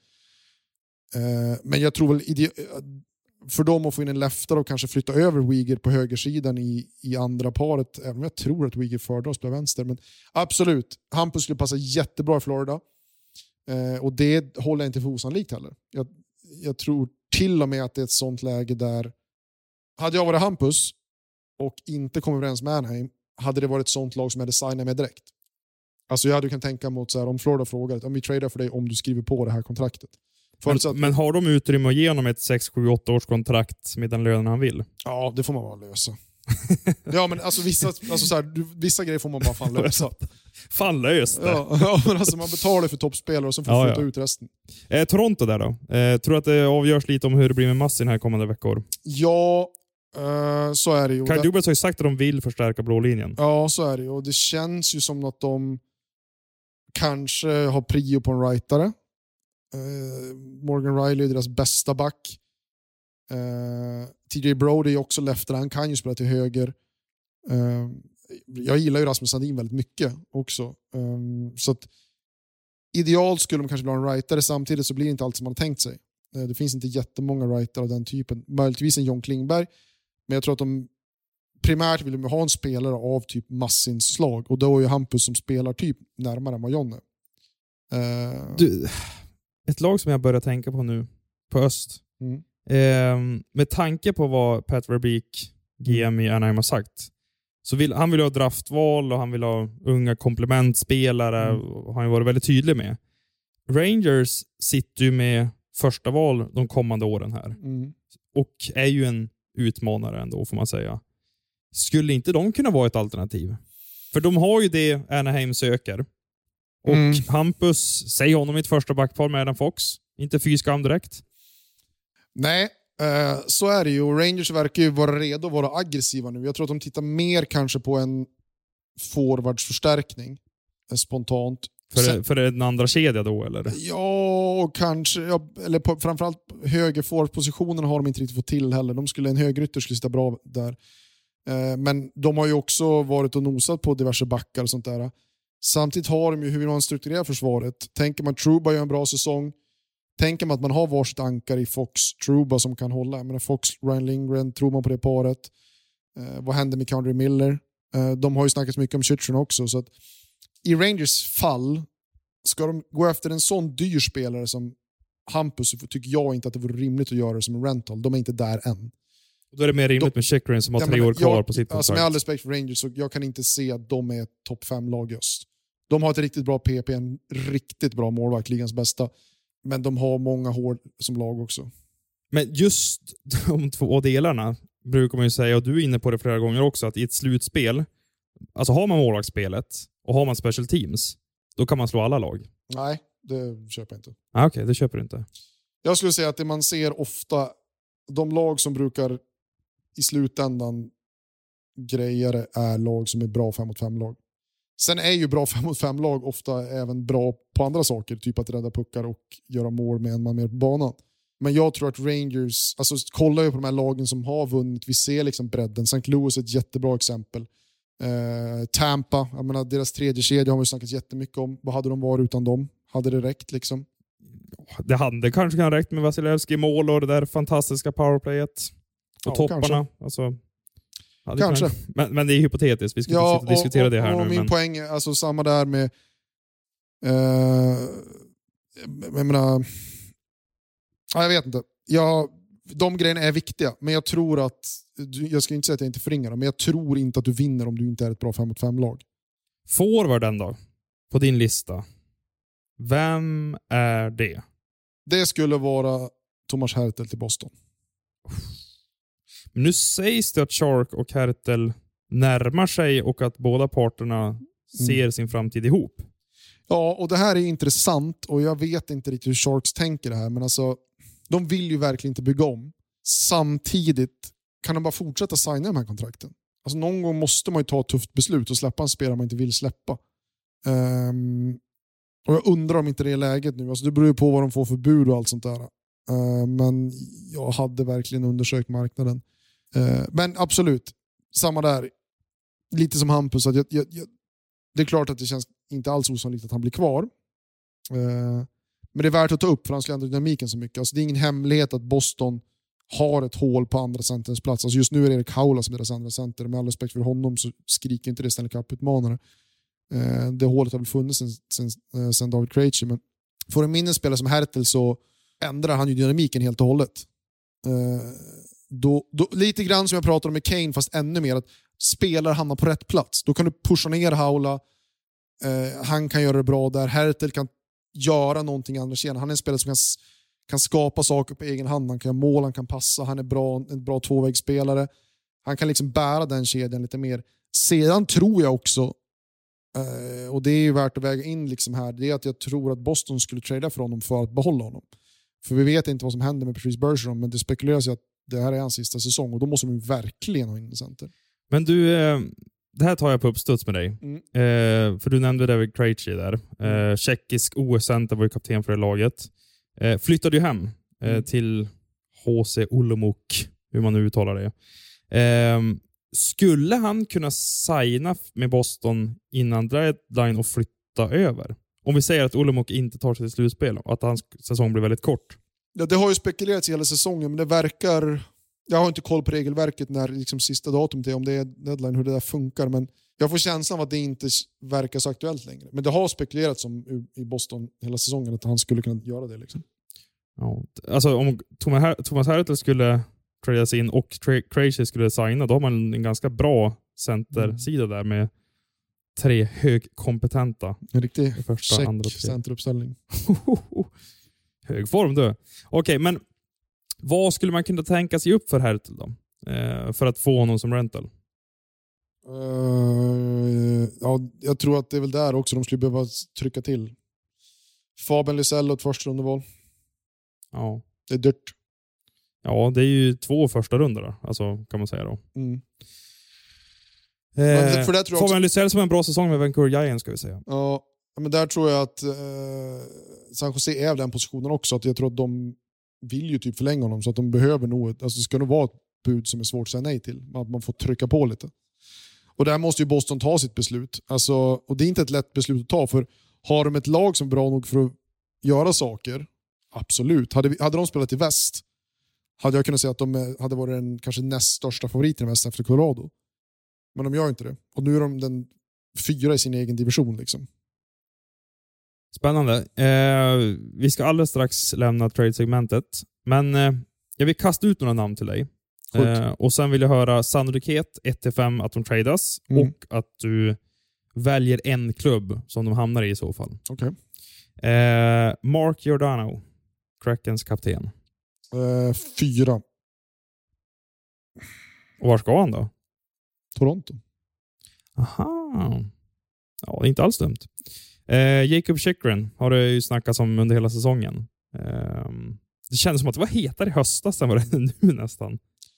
Men jag tror väl för dem att få in en leftare och kanske flytta över Weegar på högersidan i andra paret, även om jag tror att Weegar föredrar att spela vänster. Men absolut, Hampus skulle passa jättebra i Florida. Och det håller jag inte för osannolikt heller. Jag tror till och med att det är ett sånt läge där, hade jag varit Hampus och inte kommit överens med Anaheim, hade det varit ett sånt lag som jag hade signat med direkt. Alltså jag hade kunnat tänka mot så här, om Florida frågar om vi tradar för dig om du skriver på det här kontraktet. Men har de utrymme att ge honom ett 6, 7, 8 års kontrakt med den lönen han vill? Ja, det får man bara lösa. Ja, men alltså vissa grejer får man bara fan lösa. Fan löst det. Ja, men alltså man betalar för toppspelare och så får flytta ut resten. Toronto där då? Tror att det avgörs lite om hur det blir med Massin här kommande veckor? Ja, så är det ju. Kyle Dubas har ju sagt att de vill förstärka blå linjen. Ja, så är det ju. Och det känns ju som att de kanske har prio på en rightare. Morgan Riley är deras bästa back. TJ Brody är också leftare, han kan ju spela till höger. Jag gillar ju Rasmus Sandin väldigt mycket också. Så att idealt skulle de kanske vilja ha en rightare, samtidigt så blir det inte allt som man har tänkt sig. Det finns inte jättemånga rightare av den typen. Möjligtvis en John Klingberg, men jag tror att de primärt vill ha en spelare av typ Massins slag, och då är ju Hampus som spelar typ närmare än vad John är. Ett lag som jag börjar tänka på nu på öst. Med tanke på vad Pat Verbeek, GM i Anaheim, har sagt, så han vill ha draftval och han vill ha unga komplementspelare, och han har varit väldigt tydlig med. Rangers sitter ju med första val de kommande åren här. Och är ju en utmanare ändå, får man säga. Skulle inte de kunna vara ett alternativ? För de har ju det Anaheim söker. Och Hampus, säg honom i ett första backpar med Adam Fox. Inte fyskam direkt. Nej, så är det ju. Rangers verkar ju vara redo att vara aggressiva nu. Jag tror att de tittar mer kanske på en forwardsförstärkning spontant. För en andra kedja då, eller? Ja, kanske. Ja, eller framförallt högerforwardpositionen har de inte riktigt fått till heller. En högerytter skulle sitta bra där. Men de har ju också varit och nosat på diverse backar och sånt där. Samtidigt har de ju hur man strukturerar försvaret. Tänker man Trouba gör en bra säsong. Tänker man att man har varsitt ankar i Fox, Trouba som kan hålla. Jag menar Fox, Ryan Lindgren, tror man på det paret. Vad händer med Condry Miller? De har ju snackat mycket om Chychrun också. Så att i Rangers fall, ska de gå efter en sån dyr spelare som Hampus, så tycker jag inte att det vore rimligt att göra det som en rental. De är inte där än. Då är det mer rimligt med Chychrun som har 3 år kvar på sitt kontrakt. Alltså med all respekt för Rangers, så jag kan inte se att de är ett topp 5-lag just. De har ett riktigt bra PP, en riktigt bra målvakt, ligans bästa. Men de har många hål som lag också. Men just de 2 delarna, brukar man ju säga, och du är inne på det flera gånger också, att i ett slutspel, alltså har man målvaktsspelet och har man special teams, då kan man slå alla lag. Nej, det köper jag inte. Okej, det köper du inte. Jag skulle säga att det man ser ofta, de lag som brukar i slutändan grejare är lag som är bra 5-mot-5-lag. Sen är ju bra 5-mot-5-lag ofta även bra på andra saker, typ att rädda puckar och göra mål med en man mer på banan. Men jag tror att Rangers, alltså kollar ju på de här lagen som har vunnit, vi ser liksom bredden. St. Louis är ett jättebra exempel. Tampa, jag menar, deras tredje kedja har vi snackat jättemycket om. Vad hade de varit utan dem? Hade det räckt liksom? Det hade kanske kan räckt med Vasilevski mål och det där fantastiska powerplayet. Och topparna. Alltså, kanske. Men det är hypotetiskt. Vi ska inte sitta och diskutera det här och nu. Min poäng är alltså samma där med jag menar, jag vet inte. De grejerna är viktiga, men jag tror att, jag ska inte säga att jag inte förringar dem, men jag tror inte att du vinner om du inte är ett bra 5-mot-5-lag. Forward då, på din lista. Vem är det? Det skulle vara Thomas Hertl till Boston. Men nu sägs det att Shark och Hertl närmar sig och att båda parterna ser sin framtid ihop. Ja, och det här är intressant och jag vet inte riktigt hur Sharks tänker det här, men alltså de vill ju verkligen inte bygga om. Samtidigt kan de bara fortsätta signa de här kontrakten. Alltså någon gång måste man ju ta ett tufft beslut och släppa en spelare man inte vill släppa. Och jag undrar om inte det är läget nu. Alltså det beror ju på vad de får för bud och allt sånt där. Men jag hade verkligen undersökt marknaden. Men absolut, samma där. Lite som Hampus. Att det är klart att det känns inte alls osannolikt att han blir kvar. Men det är värt att ta upp för han skulle ändra dynamiken så mycket. Alltså det är ingen hemlighet att Boston har ett hål på andra centerns plats. Alltså just nu är det Erik Haula som är deras andra center. Med all respekt för honom så skriker inte det Stanley Cup-utmanare. Det hålet har väl funnits sen David Krejci. Men för en minnesspelare som Hertl så ändrar han ju dynamiken helt och hållet. Då, lite grann som jag pratade om med Kane, fast ännu mer att spelare hamnar på rätt plats. Då kan du pusha ner Haula. Han kan göra det bra där. Hertl kan göra någonting andra sidan. Han är en spelare som kan skapa saker på egen hand. Han kan göra mål, han kan passa. Han är en bra tvåvägsspelare. Han kan liksom bära den kedjan lite mer. Sedan tror jag också, och det är ju värt att väga in liksom här, det är att jag tror att Boston skulle trada för honom för att behålla honom. För vi vet inte vad som händer med Patrice Bergeron, men det spekuleras ju att det här är hans sista säsong och då måste de verkligen ha in i center. Men du, det här tar jag på uppstuds med dig. För du nämnde David Krejci där. Tjeckisk OS-center, var ju kapten för det laget. Flyttade ju hem till HC Olomouc, hur man nu uttalar det. Skulle han kunna signa med Boston innan deadline och flytta över? Om vi säger att Olomouc inte tar sig till slutspel och att hans säsong blir väldigt kort. Ja, det har ju spekulerats hela säsongen, men det verkar... Jag har inte koll på regelverket när liksom sista datumet är, om det är deadline, hur det där funkar. Men jag får känslan av att det inte verkar så aktuellt längre. Men det har spekulerats om i Boston hela säsongen att han skulle kunna göra det. Liksom. Ja, alltså om Thomas Hertl skulle tradas in och Krejci skulle signa, då har man en ganska bra centersida där med 3 högkompetenta. En riktig första, andra, centeruppställning. Hög form du. Okej, men vad skulle man kunna tänka sig upp för Hertl då? För att få honom som rental? Ja, jag tror att det är väl där också de skulle behöva trycka till. Fabian Lysell och ett första rundeval. Ja. Det är dyrt. Ja, det är ju 2 första rundor då, alltså, kan man säga då. För det tror jag Fabian Lysell som en bra säsong med Vancouver Giants, ska vi säga. Ja, men där tror jag att San Jose är den positionen också. Att jag tror att de vill ju typ förlänga honom, så att de behöver nog, alltså det ska nog vara ett bud som är svårt att säga nej till. Att man får trycka på lite. Och där måste ju Boston ta sitt beslut. Alltså, och det är inte ett lätt beslut att ta, för har de ett lag som är bra nog för att göra saker, absolut. Hade de spelat i väst hade jag kunnat säga att de hade varit den kanske näst största favoriten i väst efter Colorado. Men de gör inte det. Och nu är de den 4 i sin egen division liksom. Spännande. Vi ska alldeles strax lämna trade-segmentet. Men jag vill kasta ut några namn till dig. Och sen vill jag höra sannolikhet 1-5 att de tradas. Och att du väljer en klubb som de hamnar i så fall. Okay. Mark Giordano, Krakens kapten. 4. Och var ska han då? Toronto. Aha. Ja, det är inte alls dumt. Jacob Chychrun har det ju snackats om under hela säsongen. Det kändes som att det var hetare i höstas än vad det är nu nästan.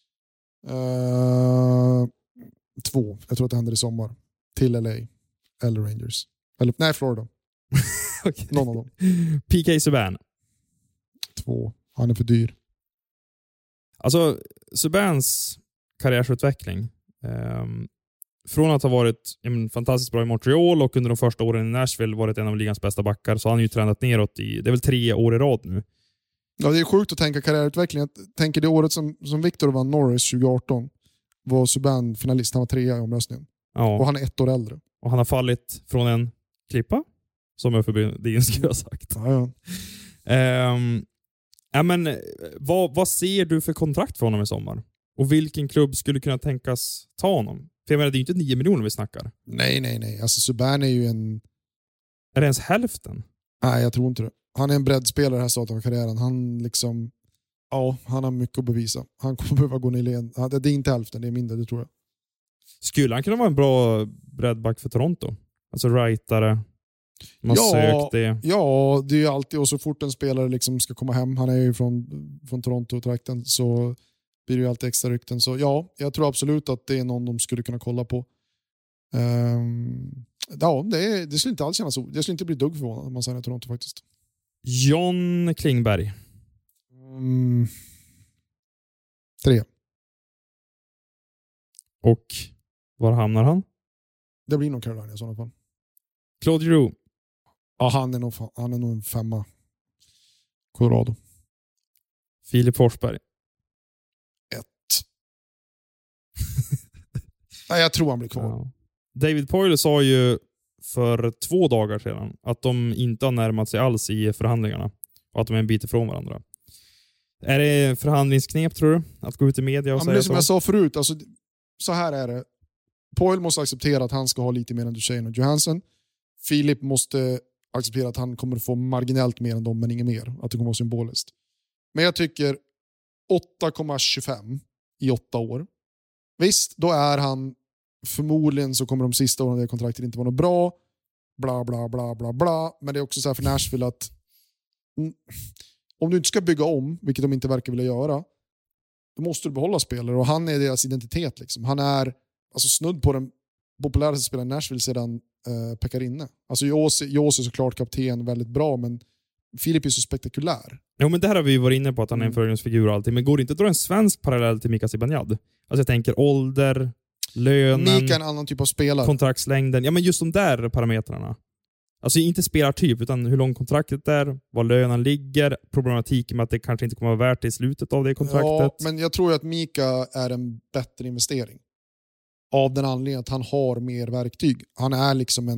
2. Jag tror att det händer i sommar. Till LA. Eller Rangers. Nej, Florida. Okay. Någon av dem. PK Subban. 2. Han är för dyr. Alltså, Subbans karriärsutveckling. Från att ha varit fantastiskt bra i Montreal och under de första åren i Nashville varit en av ligans bästa backar, så har han ju tränat neråt det är väl 3 år i rad nu. Ja, det är sjukt att tänka karriärutveckling. Jag tänker det året som Victor vann Norris 2018 var Subban finalist. Han var 3 i omröstningen. Ja. Och han är 1 år äldre. Och han har fallit från en klippa, som jag förbindin skulle ha sagt. Ja. Men vad ser du för kontrakt för honom i sommar? Och vilken klubb skulle kunna tänkas ta honom? För jag menar, det är ju inte 9 miljoner vi snackar. Nej. Alltså Subban är ju en... Är det ens hälften? Nej, jag tror inte det. Han är en breddspelare här starten av karriären. Han liksom... Ja, han har mycket att bevisa. Han kommer behöva gå ner i led. Det är inte hälften, det är mindre, det tror jag. Skulle han kunna vara en bra breddback för Toronto? Alltså rightare. Man sökt det. Ja, det är ju alltid. Och så fort en spelare liksom ska komma hem, han är ju från Toronto-trakten, så blir det ju alltid extra rykten. Så ja, jag tror absolut att det är någon de skulle kunna kolla på. Det skulle inte alls kännas så. Det skulle inte bli dugg förvånad om man säger Toronto faktiskt. John Klingberg. 3. Och var hamnar han? Det blir nog Carolina i sådana fall. Claude Giroux. Ja, han är nog en 5. Colorado. Filip Forsberg. 1. Nej, jag tror han blir kvar. Ja. David Poyle sa ju för 2 dagar sedan att de inte har närmat sig alls i förhandlingarna och att de är en bit ifrån varandra. Är det förhandlingsknep, tror du? Att gå ut i media och säga det så? Som jag sa förut, alltså, så här är det. Poyle måste acceptera att han ska ha lite mer än Duchene och Johansson. Filip måste acceptera att han kommer få marginellt mer än dem, men inget mer. Att det kommer vara symboliskt. Men jag tycker 8,25 i 8 år. Visst, då är han förmodligen, så kommer de sista åren av det kontraktet inte vara något bra. Bla bla bla bla bla. Men det är också så här för Nashville att om du inte ska bygga om, vilket de inte verkar vilja göra, då måste du behålla spelare. Och han är deras identitet. Liksom. Han är alltså snudd på den populäraste spelaren i Nashville sedan Pekarinne. Alltså Jose är såklart kapten, väldigt bra, men Filip är så spektakulär. Jo, men det här har vi varit inne på, att han är en förgrundsfigur och allting. Men går det inte att dra en svensk parallell till Mika Zibanejad? Alltså jag tänker ålder, lönen, Mika är en annan typ av spelare. Kontraktslängden. Ja, men just de där parametrarna. Alltså inte spelartyp, utan hur långt kontraktet är, var lönen ligger, problematiken med att det kanske inte kommer att vara värt det i slutet av det kontraktet. Ja, men jag tror att Mika är en bättre investering. Av den anledningen att han har mer verktyg. Han är liksom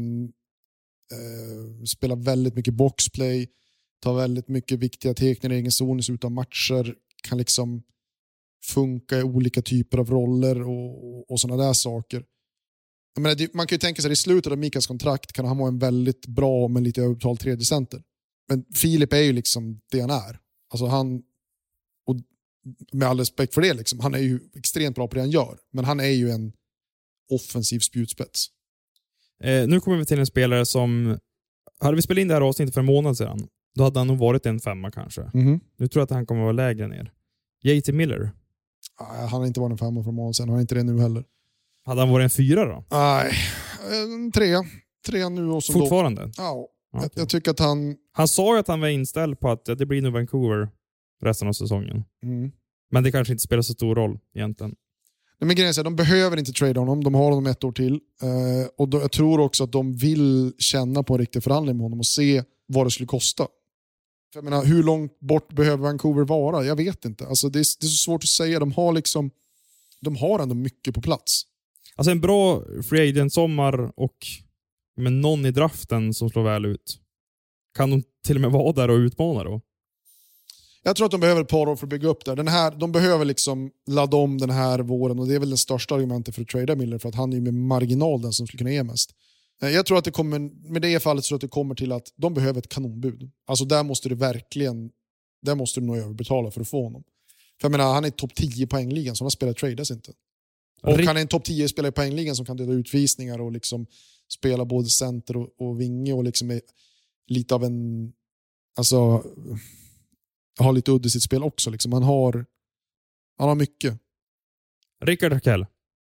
spelar väldigt mycket boxplay, tar väldigt mycket viktiga teckningar i egen zon i slutet av matcher, kan liksom funka i olika typer av roller och sådana där saker. Jag menar, man kan ju tänka sig att i slutet av Mikas kontrakt kan han vara en väldigt bra men lite överbetald 3:e center. Men Filip är ju liksom det han är. Alltså han, och med all respekt för det, liksom, han är ju extremt bra på det han gör. Men han är ju en offensiv spjutspets. Nu kommer vi till en spelare som, hade vi spelat in det här avsnittet för en månad sedan, då hade han nog varit en 5 kanske. Mm-hmm. Nu tror jag att han kommer att vara lägre ner. JT Miller. Han har inte varit en 5 från månaden sedan. Han har inte det nu heller. Hade han varit en 4 då? Nej, en 3. 3 nu och så fortfarande? Då. Ja, okay. Jag tycker att han... Han sa ju att han var inställd på att det blir nog Vancouver resten av säsongen. Mm. Men det kanske inte spelar så stor roll egentligen. Nej, men grejen är, de behöver inte trade honom. De har honom 1 år till. Och jag tror också att de vill känna på en riktig förhandling med honom och se vad det skulle kosta. För jag menar, hur långt bort behöver Vancouver vara? Jag vet inte. Alltså, det är så svårt att säga. De har ändå mycket på plats. Alltså en bra free agent sommar och med någon i draften som slår väl ut. Kan de till och med vara där och utmana då? Jag tror att de behöver ett par år för att bygga upp där. De behöver liksom ladda om den här våren, och det är väl det största argumentet för att trada Miller, för att han är med marginal den som skulle kunna ge mest. Jag tror att det kommer, med det fallet så att det kommer till att de behöver ett kanonbud. Alltså där måste du nog överbetala för att få honom. För jag menar, han är topp 10 poängligan, så han spelar tradas inte. Och han är en topp 10-spelare i poängligan som kan dela utvisningar och liksom spela både center och vinge och liksom är lite av en... Alltså, har lite udd i sitt spel också. Liksom. Han har mycket. Rickard Rakell.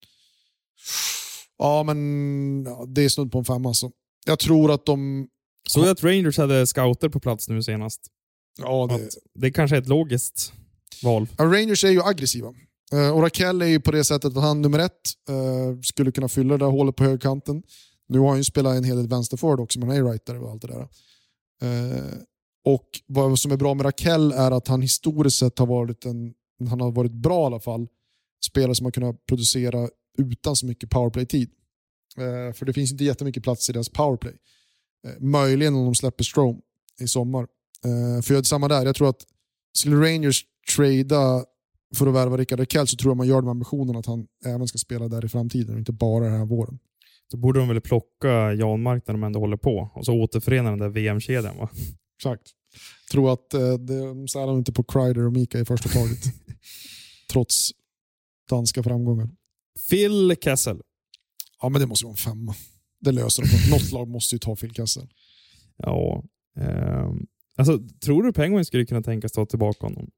Ja, men det är snudd på en 5 alltså. Jag tror att de... Så att Rangers hade scouter på plats nu senast. Ja, det kanske är ett logiskt val. Ja, Rangers är ju aggressiva. Och Rakell är ju på det sättet att han nummer 1 skulle kunna fylla det där hålet på högerkanten. Nu har han ju spelat en hel del vänsterforward också, men han är rightare och allt det där. Och vad som är bra med Rakell är att han historiskt sett har varit bra i alla fall. Spelare som har kunnat producera utan så mycket powerplay-tid. För det finns inte jättemycket plats i deras powerplay. Möjligen om de släpper Strome i sommar. För jag är samma där. Jag tror att skulle Rangers trada för att värva Rickard Rakell så tror jag man gör med ambitionen att han även ska spela där i framtiden och inte bara den här våren. Då borde de väl plocka Janmark när de ändå håller på och så återförena den där VM-kedjan, va? Exakt. Jag tror att de säljer inte på Kreider och Mika i första taget. Trots danska framgångar. Phil Kessel. Ja, men det måste ju vara en 5. Det löser de. Något lag måste ju ta Phil Kessel. Ja. Alltså, tror du Penguins skulle kunna tänkas ta tillbaka honom?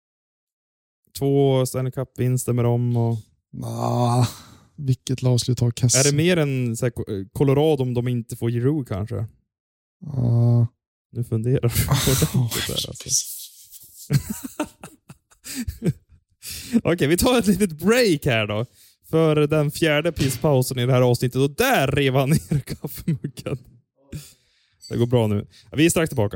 2 Stanley Cup-vinster med dem och... Nah, vilket lag skulle ta Kessel? Är det mer än så här, Colorado om de inte får Giroux kanske? Nu funderar du på det där, alltså. Okej, vi tar ett litet break här då. För den 4:e pisspausen i det här avsnittet. Och där rev han ner kaffemuggen. Det går bra nu. Vi är strax tillbaka.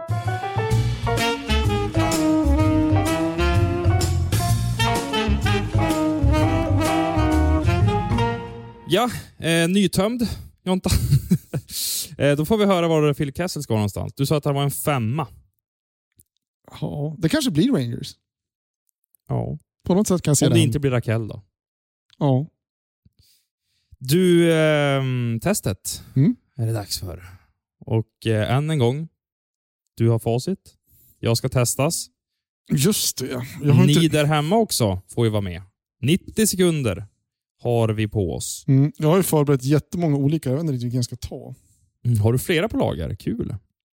Ja, nytömd. Jonta. Då får vi höra var Phil Kessel ska någonstans. Du sa att han var en 5. Ja, det kanske blir Rangers. Ja. På något sätt kan jag se om det den. inte blir Rakell då. Ja. Du, testet är det dags för. Och än en gång, du har facit. Jag ska testas. Just det. Ni där hemma också får ju vara med. 90 sekunder har vi på oss. Jag har ju förberett jättemånga olika. Jag vet inte vilken jag ska ta. Har du flera på lager? Kul.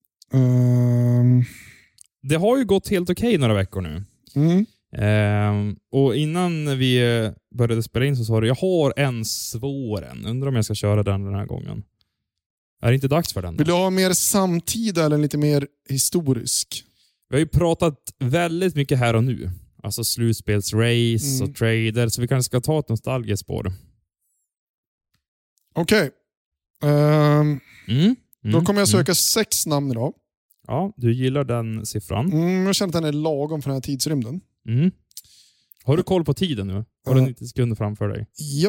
Det har ju gått helt okej några veckor nu. Och innan vi började spela in så sa du, jag har en svår en. Undrar om jag ska köra den här gången. Är det inte dags för den? Vill du ha mer samtida eller lite mer historisk? Vi har ju pratat väldigt mycket här och nu. Alltså slutspelsrace och trader. Så vi kanske ska ta ett nostalgiskt spår. Okej. Då kommer jag söka 6 namn idag. Ja, du gillar den siffran. Jag känner att den är lagom för den här tidsrymden. Har du koll på tiden nu? Har du 90 sekunder framför dig? Ja.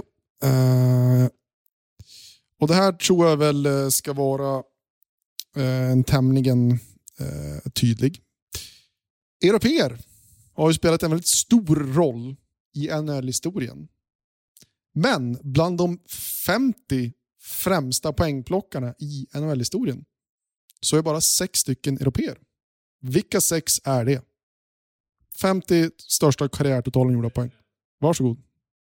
Och det här tror jag väl ska vara en tämligen tydlig. Europeer har ju spelat en väldigt stor roll i NHL-historien. Men bland de 50 främsta poängplockarna i NHL-historien så är bara 6 stycken europeer. Vilka 6 är det? 50 största karriärtotalen gjorda poäng. Varsågod.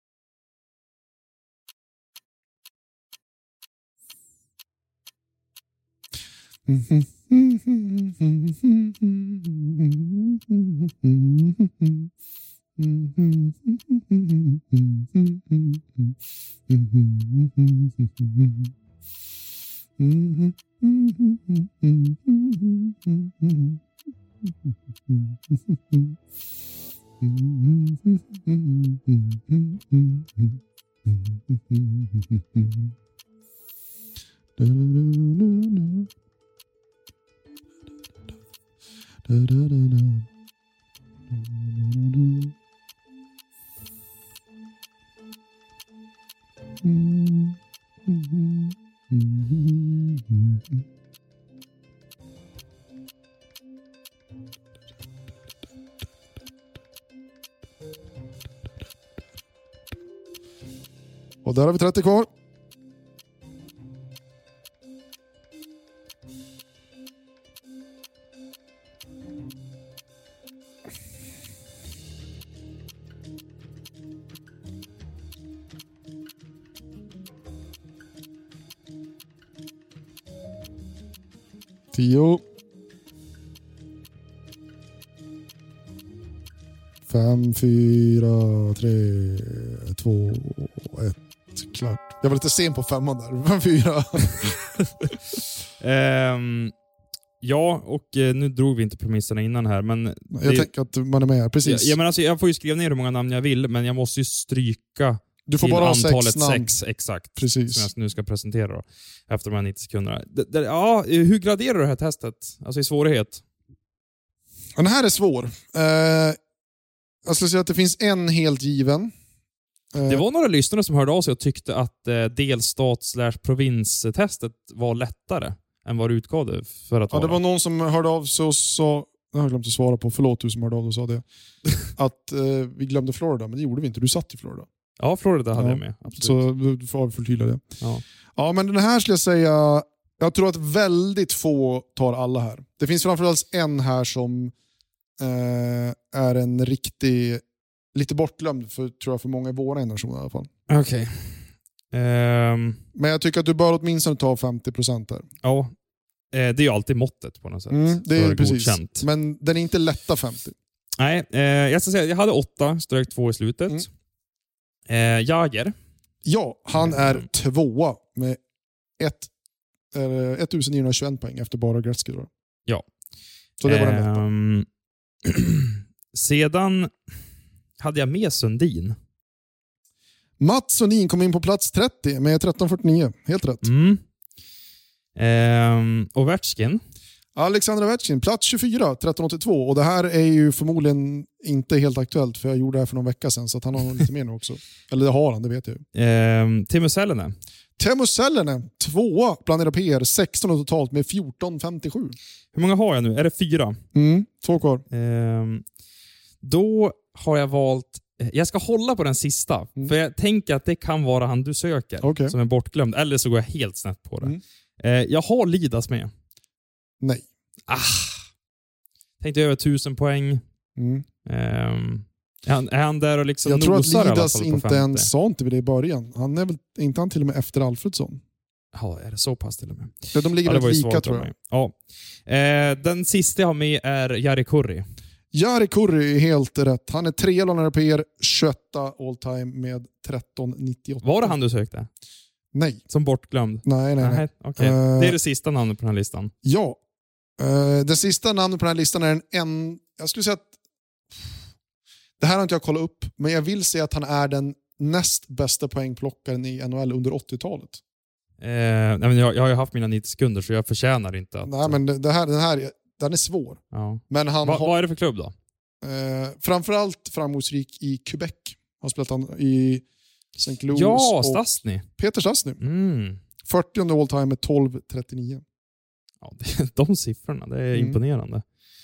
Och där har vi 30 kvar. 10. 5, 4, 3, 2, 1. Klart. Jag var lite sen på 5 där. 5, 4. Ja, och nu drog vi inte premisserna innan här, men... Jag tänker att man är med här, precis. Ja, men alltså, jag får ju skriva ner hur många namn jag vill, men jag måste ju stryka du får bara antalet 6 exakt. Precis. Som jag nu ska presentera då, efter de här 90 sekunderna. Ja, hur graderar du det här testet? Alltså i svårighet? Ja, den här är svår. Jag skulle säga att det finns en helt given. Det var några lyssnare som hörde av sig och tyckte att delstat/provinstestet var lättare än vad det utgav det för att vara. Det var någon som hörde av sig och sa, jag har glömt att svara på, förlåt du som hörde av dig och sa det, att vi glömde Florida, men det gjorde vi inte, du satt i Florida. Ja, Florida hade jag med, absolut. Så du får förtydliga det. Ja, men den här skulle jag säga, jag tror att väldigt få tar alla här. Det finns framförallt en här som är en riktig, lite bortglömd tror jag för många i våra generationer i alla fall. Okej. Men jag tycker att du bör åtminstone ta 50% där. Ja, det är ju alltid måttet på något sätt. Det är precis. Godkänt. Men den är inte lätta 50. Nej, jag ska säga jag hade 8, strök 2 i slutet. Jager. Ja, han är 2 med 1921 poäng efter bara Gretzky då. Ja. Så det var den lätta. Sedan hade jag med Sundin. Mats Sundin kom in på plats 30 med 13,49. Helt rätt. Ovechkin. Alexander Ovechkin, plats 24, 13,82. Och det här är ju förmodligen inte helt aktuellt, för jag gjorde det här för någon vecka sedan, så att han har lite mer nu också. Eller det har han, det vet jag ju. Teemu Selänne. Teemu Selänne, 2 bland europeer, 16 totalt med 14,57. Hur många har jag nu? Är det 4? 2 kvar. Då har jag valt... Jag ska hålla på den sista, för jag tänker att det kan vara han du söker som är bortglömd. Eller så går jag helt snett på det. Jag har Lidas med. Nej. Tänkte över 1000 poäng. Är han där och liksom jag tror att Lidas inte ens sa inte vid det i början. Han är väl inte han till och med efter Alfredsson? Ja, är det så pass till och med? Ja, de ligger rätt lika tror jag. Ja. Den sista jag har med är Jari Kurri. Jari Kurri är helt rätt. Han är 3 bland europeer, 21 all time med 13,98. Var det han du sökte? Nej. Som bortglömd? Nej. Okay. Det är det sista namnet på den här listan. Ja. Det sista namnet på den här listan är jag skulle säga att det här har inte jag kollat upp, men jag vill säga att han är den näst bästa poängplockaren i NHL under 80-talet. Nej, men jag har ju haft mina 90 sekunder, så jag förtjänar inte att... Nej, men den är svår. Ja. Men vad är det för klubb då? Framförallt framgångsrik i Quebec. Han spelat han i St. Louis. Ja, Stastny. Peter Stastny. 40 all time med 12,39. Ja, de siffrorna, det är imponerande.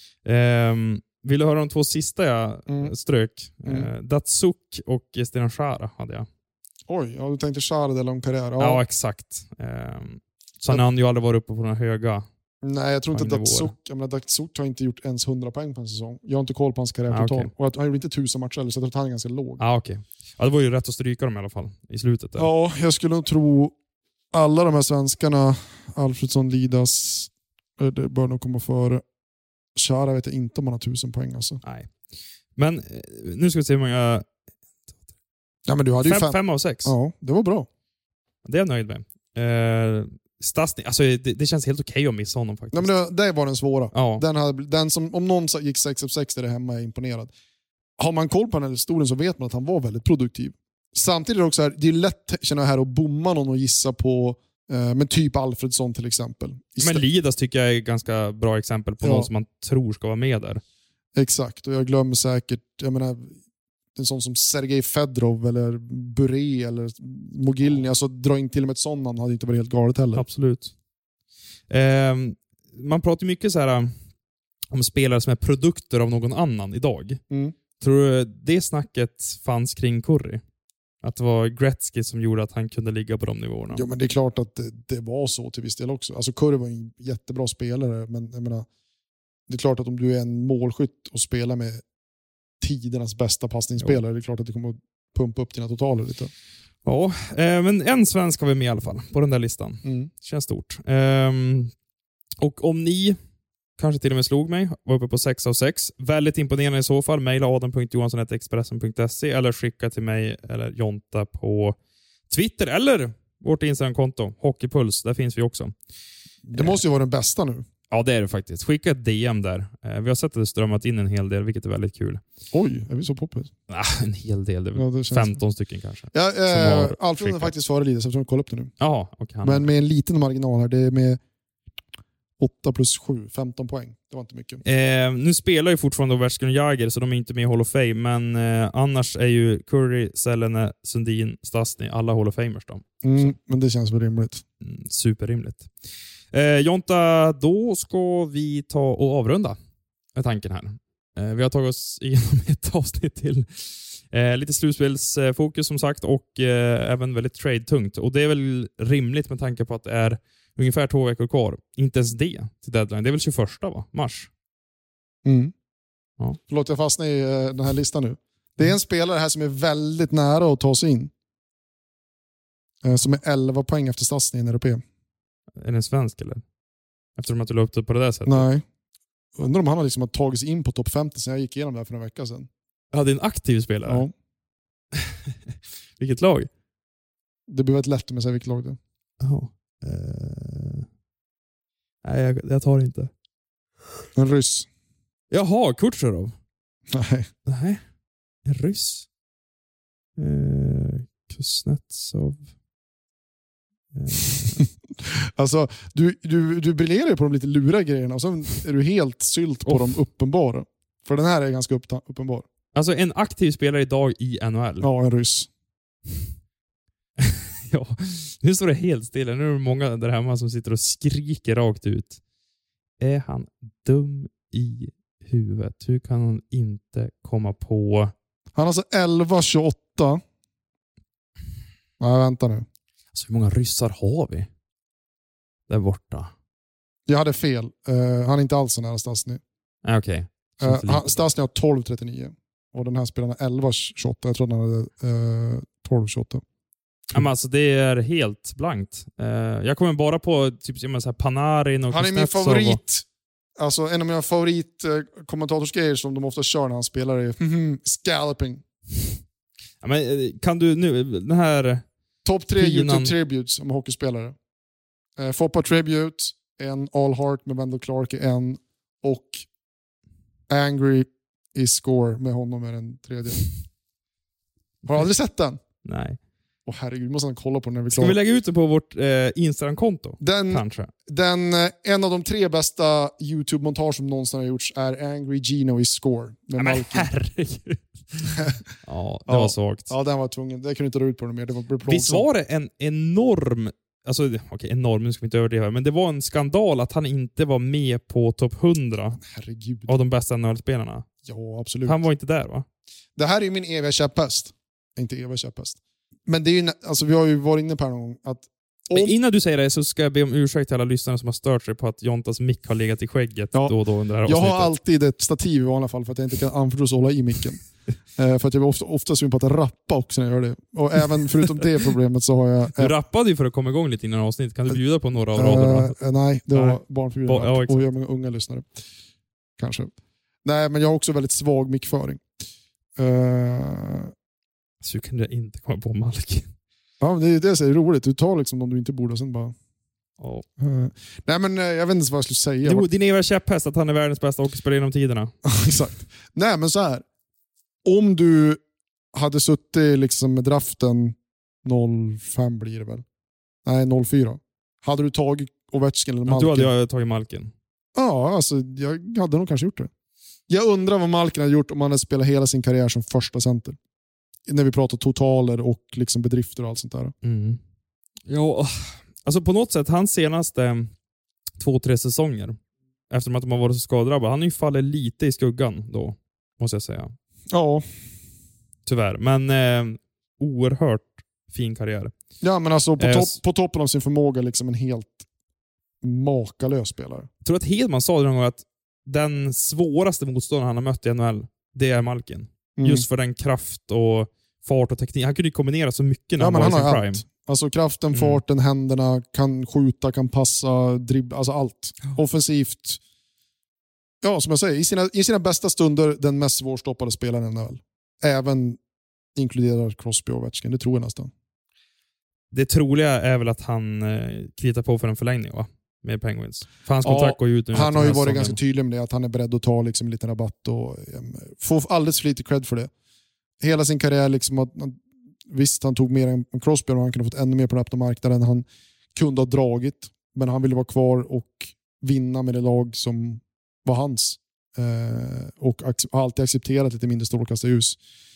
Vill du höra de 2 sista jag strök? Datsuk och Sten Chara hade jag. Oj, ja, du tänkte Chara eller om karriär. Ja, exakt. Så han har ju aldrig varit uppe på några höga. Nej, jag tror inte att Datsuk har inte gjort ens 100 poäng på en säsong. Jag har inte koll på hans karriär totalt. Okay. Och han gjorde inte 1000 matcher, så jag tror att han är ganska låg. Okej. Ja, det var ju rätt att stryka dem i alla fall i slutet. Där. Ja, jag skulle nog tro alla de här svenskarna, Alfredsson, Lidas, det bör nog komma före. Chara vet jag inte om han har 1000 poäng. Alltså. Nej. Men nu ska vi se hur många... Ja, men du hade ju 5 av 6. Ja, det var bra. Det är jag nöjd med. Stastny, alltså det känns helt okej att missa honom faktiskt. Nej, men det var den svåra. Ja. Den som, om någon gick 6 av 6 där hemma är imponerad. Har man koll på den här historien så vet man att han var väldigt produktiv. Samtidigt är det också här, det är lätt känner jag här att bomma någon och gissa på men typ Alfredsson till exempel. Men Lidas tycker jag är ett ganska bra exempel på någon som man tror ska vara med där. Exakt, och jag glömmer säkert, jag menar, en sån som Sergej Fedorov eller Bure eller Mogilny, alltså dra in till och med ett sånt namn hade inte varit helt galet heller. Absolut. Man pratar mycket så här om spelare som är produkter av någon annan idag. Tror du det snacket fanns kring Kurri? Att det var Gretzky som gjorde att han kunde ligga på de nivåerna? Ja, men det är klart att det var så till viss del också. Alltså Kurri var en jättebra spelare, men jag menar, det är klart att om du är en målskytt och spelar med tidernas bästa passningsspelare, det är klart att det kommer att pumpa upp dina totaler lite. Ja, men en svensk har vi med i alla fall på den där listan. Känns stort. Och om ni kanske till och med slog mig, var uppe på 6 av 6. Väldigt imponerande i så fall. Maila adam.johansson@expressen.se eller skicka till mig eller Jonta på Twitter eller vårt Instagram-konto, Hockeypuls. Där finns vi också. Det måste ju vara den bästa nu. Ja, det är det faktiskt. Skicka ett DM där. Vi har sett att det strömmat in en hel del, vilket är väldigt kul. Oj, är vi så poppis? En hel del. Det Ja, det känns 15 stycken kanske. Ja, Alfred är faktiskt före lite, så jag tror jag kollar upp det nu. Jaha, okay, Men med en liten marginal här. Det är med 8 plus 7, 15 poäng. Det var inte mycket. Nu spelar ju fortfarande Ovechkin och Jagr, så de är inte med i Hall of Fame. Men annars är ju Curry, Selene, Sundin, Stastny alla Hall of Famers då. Men det känns väl rimligt. Superrimligt. Jonta, då ska vi ta och avrunda med tanken här. Vi har tagit oss igenom ett avsnitt till lite slutspelsfokus som sagt och även väldigt trade-tungt. Och det är väl rimligt med tanke på att det är ungefär 2 veckor kvar. Inte ens det till deadline. Det är väl 21 mars? Ja. Förlåt, jag fastnar i den här listan nu. Det är en spelare här som är väldigt nära att ta sig in. Som är 11 poäng efter Stastny i en europé. Är den svensk eller? Eftersom att du la upp det på det där sättet. Nej. Undrar om han har liksom tagit sig in på topp 50 sen jag gick igenom det här för en vecka sedan. Ja, det är en aktiv spelare. Ja. Vilket lag? Det blir väldigt lätt om jag säger vilket lag det är. Jaha. Nej, jag tar inte. En ryss. Jaha, Kucherov. Nej. En ryss. Kuznetsov. Alltså, du briljerar på de lite luriga grejerna och så är du helt sylt på de uppenbara. För den här är ganska uppenbar. Alltså en aktiv spelare idag i NHL. Ja, en ryss. Ja, nu står det helt stilla. Nu är det många där hemma som sitter och skriker rakt ut. Är han dum i huvudet? Hur kan han inte komma på... Han har alltså 11-28. Nej, vänta nu. Alltså, hur många ryssar har vi där borta? Jag hade fel. Han är inte alls så nära Stastny. Nej, okej. Stastny har 12-39. Och den här spelaren har 11-28. Jag tror han hade 12-28. Ja, men alltså, det är helt blankt. Jag kommer bara på typ så här Panarin och han är min favorit. Alltså, en av mina favoritkommentatorsgrejer som de ofta kör när han spelar är scalloping. Ja, men kan du nu... Den här... Topp 3 YouTube Tributes som hockeyspelare. Foppa Tribute, en All Heart med Wendell Clark är en och Angry is Score med honom är den tredje. Har du aldrig sett den? Nej. Åh herregud, måste han kolla på den när vi Ska vi lägga ut det på vårt Instagram-konto? Kanske. En av de 3 bästa YouTube-montage som någonsin har gjorts är Angry Gino is Score. Med men herregud. Ja, det var svagt. Ja, den var tvungen. Det kunde inte dra ut på det mer. Det var visst var det en enorm... Alltså, okej, enorm, nu ska vi inte överdriva. Men det var en skandal att han inte var med på topp 100 herregud. Av de bästa NHL-spelarna. Ja, absolut. Han var inte där, va? Det här är ju min eviga käpphäst. Inte eviga käpphäst. Men det är ju, alltså, vi har ju varit inne på här någon gång att... Men innan du säger det så ska jag be om ursäkt till alla lyssnare som har stört sig på att Jontas mick har legat i skägget då och då under det här avsnittet. Jag har alltid ett stativ i vanliga fall för att jag inte kan anförtros hålla i micken. För att jag är ofta sugen på att rappa också när jag gör det. Och även förutom det problemet så har jag... Du rappade ju för att komma igång lite innan avsnittet. Kan du bjuda på några av raderna? Nej, det var barnförbjudet. Ja, och jag har många unga lyssnare. Kanske. Nej, men jag har också väldigt svag mickföring. Så kan du inte komma på Malkin. Ja, det är det som är roligt. Du tar liksom om du inte borde och sen bara... Oh. Nej, men jag vet inte vad jag skulle säga. Jo, din eva käpphäst att han är världens bästa hockeyspelare genom tiderna. Exakt. Nej, men så här. Om du hade suttit liksom med draften 05 blir det väl? Nej, 04. Hade du tagit Ovechkin eller Malkin? Du hade jag tagit Malkin. Ja, alltså jag hade nog kanske gjort det. Jag undrar vad Malkin hade gjort om han hade spelat hela sin karriär som första center. När vi pratar totaler och liksom bedrifter och allt sånt där. Mm. Ja, alltså på något sätt, hans senaste 2-3 säsonger, efter att de har varit så skadrabbade, han har ju fallit lite i skuggan då, måste jag säga. Ja. Tyvärr, men oerhört fin karriär. Ja, men alltså på toppen av sin förmåga liksom en helt makalös spelare. Jag tror att Hedman sa det någon gång att den svåraste motståndaren han har mött i NHL, det är Malkin. Just för den kraft och fart och teknik. Han kunde ju kombinera så mycket när han var i sin prime. Alltså kraften, farten, händerna, kan skjuta, kan passa, dribbla, alltså allt. Offensivt. Ja, som jag säger, i sina bästa stunder den mest svårstoppade spelaren väl. Även inkluderar Crosby och Ovechkin, det tror jag nästan. Det troliga är väl att han kritar på för en förlängning, va? Med Penguins. För hans kontrakt går ju ut nu. Han har ju varit ganska tydlig med det, att han är beredd att ta liksom lite rabatt och få alldeles för lite cred för det. Hela sin karriär liksom visst, han tog mer än Crosby och han kunde fått ännu mer på den öppna marknaden. Han kunde ha dragit, men han ville vara kvar och vinna med det lag som var hans. Och har alltid accepterat lite mindre strålkastarljus.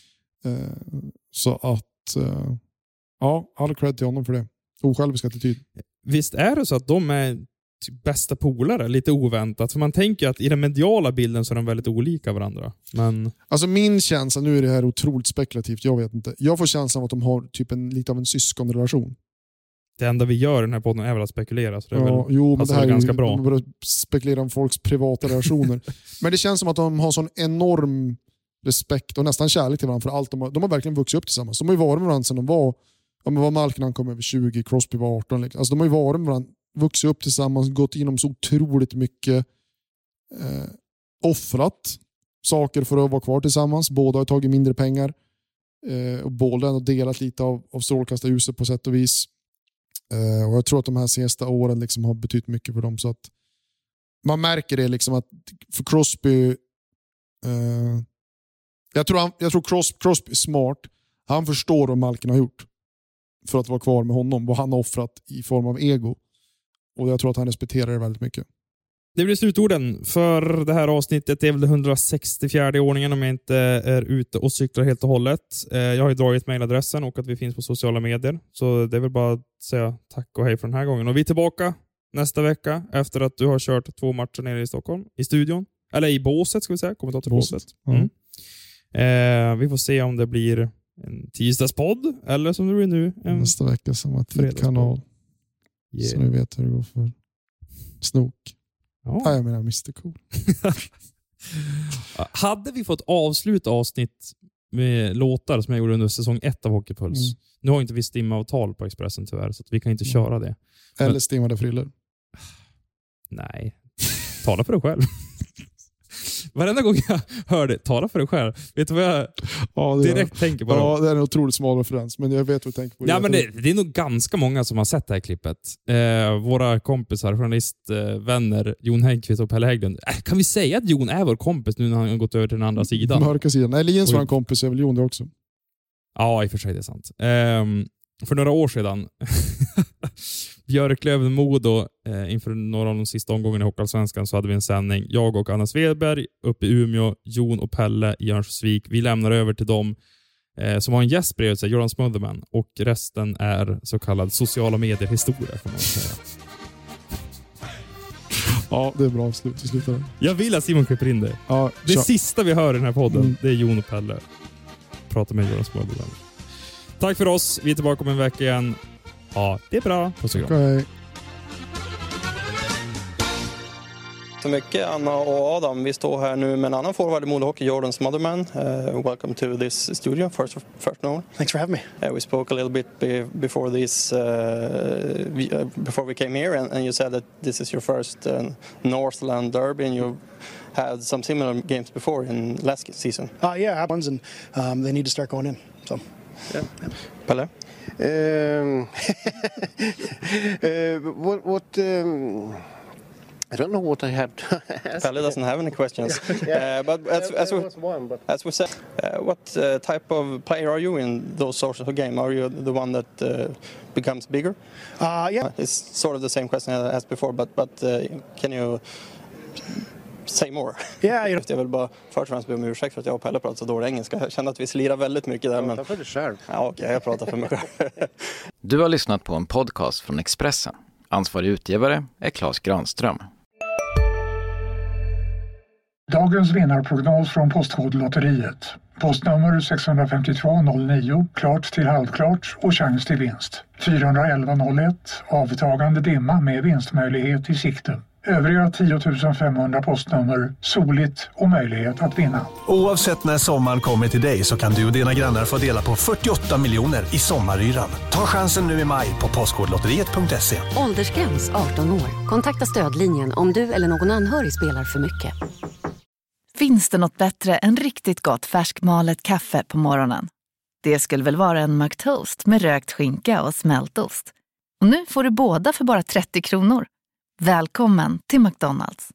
Så att all cred till honom för det. Osjälvisk attityd. Visst är det så att de är typ bästa polare, lite oväntat. För man tänker att i den mediala bilden så är de väldigt olika varandra. Men... Alltså min känsla, nu är det här otroligt spekulativt, jag vet inte. Jag får känslan av att de har typ lite av en syskonrelation. Det enda vi gör i den här podden är väl att spekulera. Så det är men det här är ganska bra. De börjar spekulera om folks privata relationer. Men det känns som att de har sån enorm respekt och nästan kärlek till varandra för allt. De har verkligen vuxit upp tillsammans. De har ju varit med varandra sedan de var Malkin, han kom över 20, Crosby var 18. Liksom. Alltså de har ju varit med varandra, vuxit upp tillsammans, gått igenom så otroligt mycket, offrat saker för att vara kvar tillsammans. Båda har tagit mindre pengar och båda har delat lite av strålkastarljuset på sätt och vis. Och jag tror att de här senaste åren liksom har betytt mycket för dem, så att man märker det liksom att för Crosby jag tror Crosby är smart. Han förstår vad Malkin har gjort för att vara kvar med honom, vad han har offrat i form av ego. Och jag tror att han respekterar det väldigt mycket. Det blir slutorden för det här avsnittet. Det är väl 164 i ordningen om jag inte är ute och cyklar helt och hållet. Jag har ju dragit mailadressen och att vi finns på sociala medier. Så det är väl bara att säga tack och hej för den här gången. Och vi är tillbaka nästa vecka efter att du har kört 2 matcher nere i Stockholm. I studion. Eller i båset ska vi säga. Kommentatorbåset. Vi får se om det blir en tisdagspodd eller som det blir nu. Nästa vecka som att kanal. Yeah. Så ni vet hur det går för snok. Jag menar Mr. Cool. Hade vi fått avsluta avsnitt med låtar som jag gjorde under säsong 1 av Hockeypuls. Nu har inte vi stimavtal på Expressen tyvärr, så att vi kan inte köra det. Eller stimmade frillor. Nej. Tala för dig själv. Varenda gång jag hör det, tala för dig själv. Vet du vad jag direkt tänker på? Ja, det är en otroligt smal referens, men jag vet vad du tänker på. Ja, men det är nog ganska många som har sett det här klippet. Våra kompisar, journalistvänner, Jon Häggkvist och Pelle Hägglund. Kan vi säga att Jon är vår kompis nu när han har gått över till den andra sidan? Mörka sidan. Nej, Jens var en kompis, är väl Jon det också? Ja, i och för sig det är sant. För några år sedan Björklöven Modo inför några av de sista omgångarna i Hockeyallsvenskan så hade vi en sändning. Jag och Anna Svedberg uppe i Umeå, Jon och Pelle i Örnsköldsvik. Vi lämnar över till dem som har en gäst bredvid sig, Jordan Smotherman, och resten är så kallad sociala medier historia, kan man säga. Ja, det är bra avslut. Jag vill att Simon klipper in det. Ja, det sista vi hör i den här podden, det är Jon och Pelle. Prata med Jordan Smotherman. Tack för oss. Vi är tillbaka om en vecka igen. Ja, det är bra. Puss och kram. Så mycket, Anna och Adam. Vi står här nu med en annan forward i Modo Hockey, Jordan Smotherman. Welcome to this studio, first no. Thanks for having me. We spoke a little bit before this, before we came here, and you said that this is your first Northland derby, and you had some similar games before in last season. Yeah, I had ones, and they need to start going in. So. Yeah. Pelle? I don't know what I have to ask. Pelle doesn't have any questions. But as we said, what type of player are you in those sorts of games? Are you the one that becomes bigger? Yeah. It's sort of the same question I asked before, but can you say more? Yeah, Jag vill bara först och främst be om ursäkt för att jag och Pelle pratar så dålig engelska. Jag känner att vi slirar väldigt mycket där. Prata för dig själv. Ja, okej, jag pratar för mig själv. Du har lyssnat på en podcast från Expressen. Ansvarig utgivare är Claes Granström. Dagens vinnarprognos från Postkodlotteriet. Postnummer 65209, klart till halvklart och chans till vinst. 41101, avtagande dimma med vinstmöjlighet i sikte. Övriga 10 500 postnummer soligt och möjlighet att vinna. Oavsett när sommaren kommer till dig så kan du och dina grannar få dela på 48 miljoner i sommaryran. Ta chansen nu i maj på Postkodlotteriet.se. Åldersgräns 18 år. Kontakta stödlinjen om du eller någon anhörig spelar för mycket. Finns det något bättre än riktigt gott färskmalet kaffe på morgonen? Det skulle väl vara en McToast med rökt skinka och smältost. Och nu får du båda för bara 30 kronor. Välkommen till McDonald's.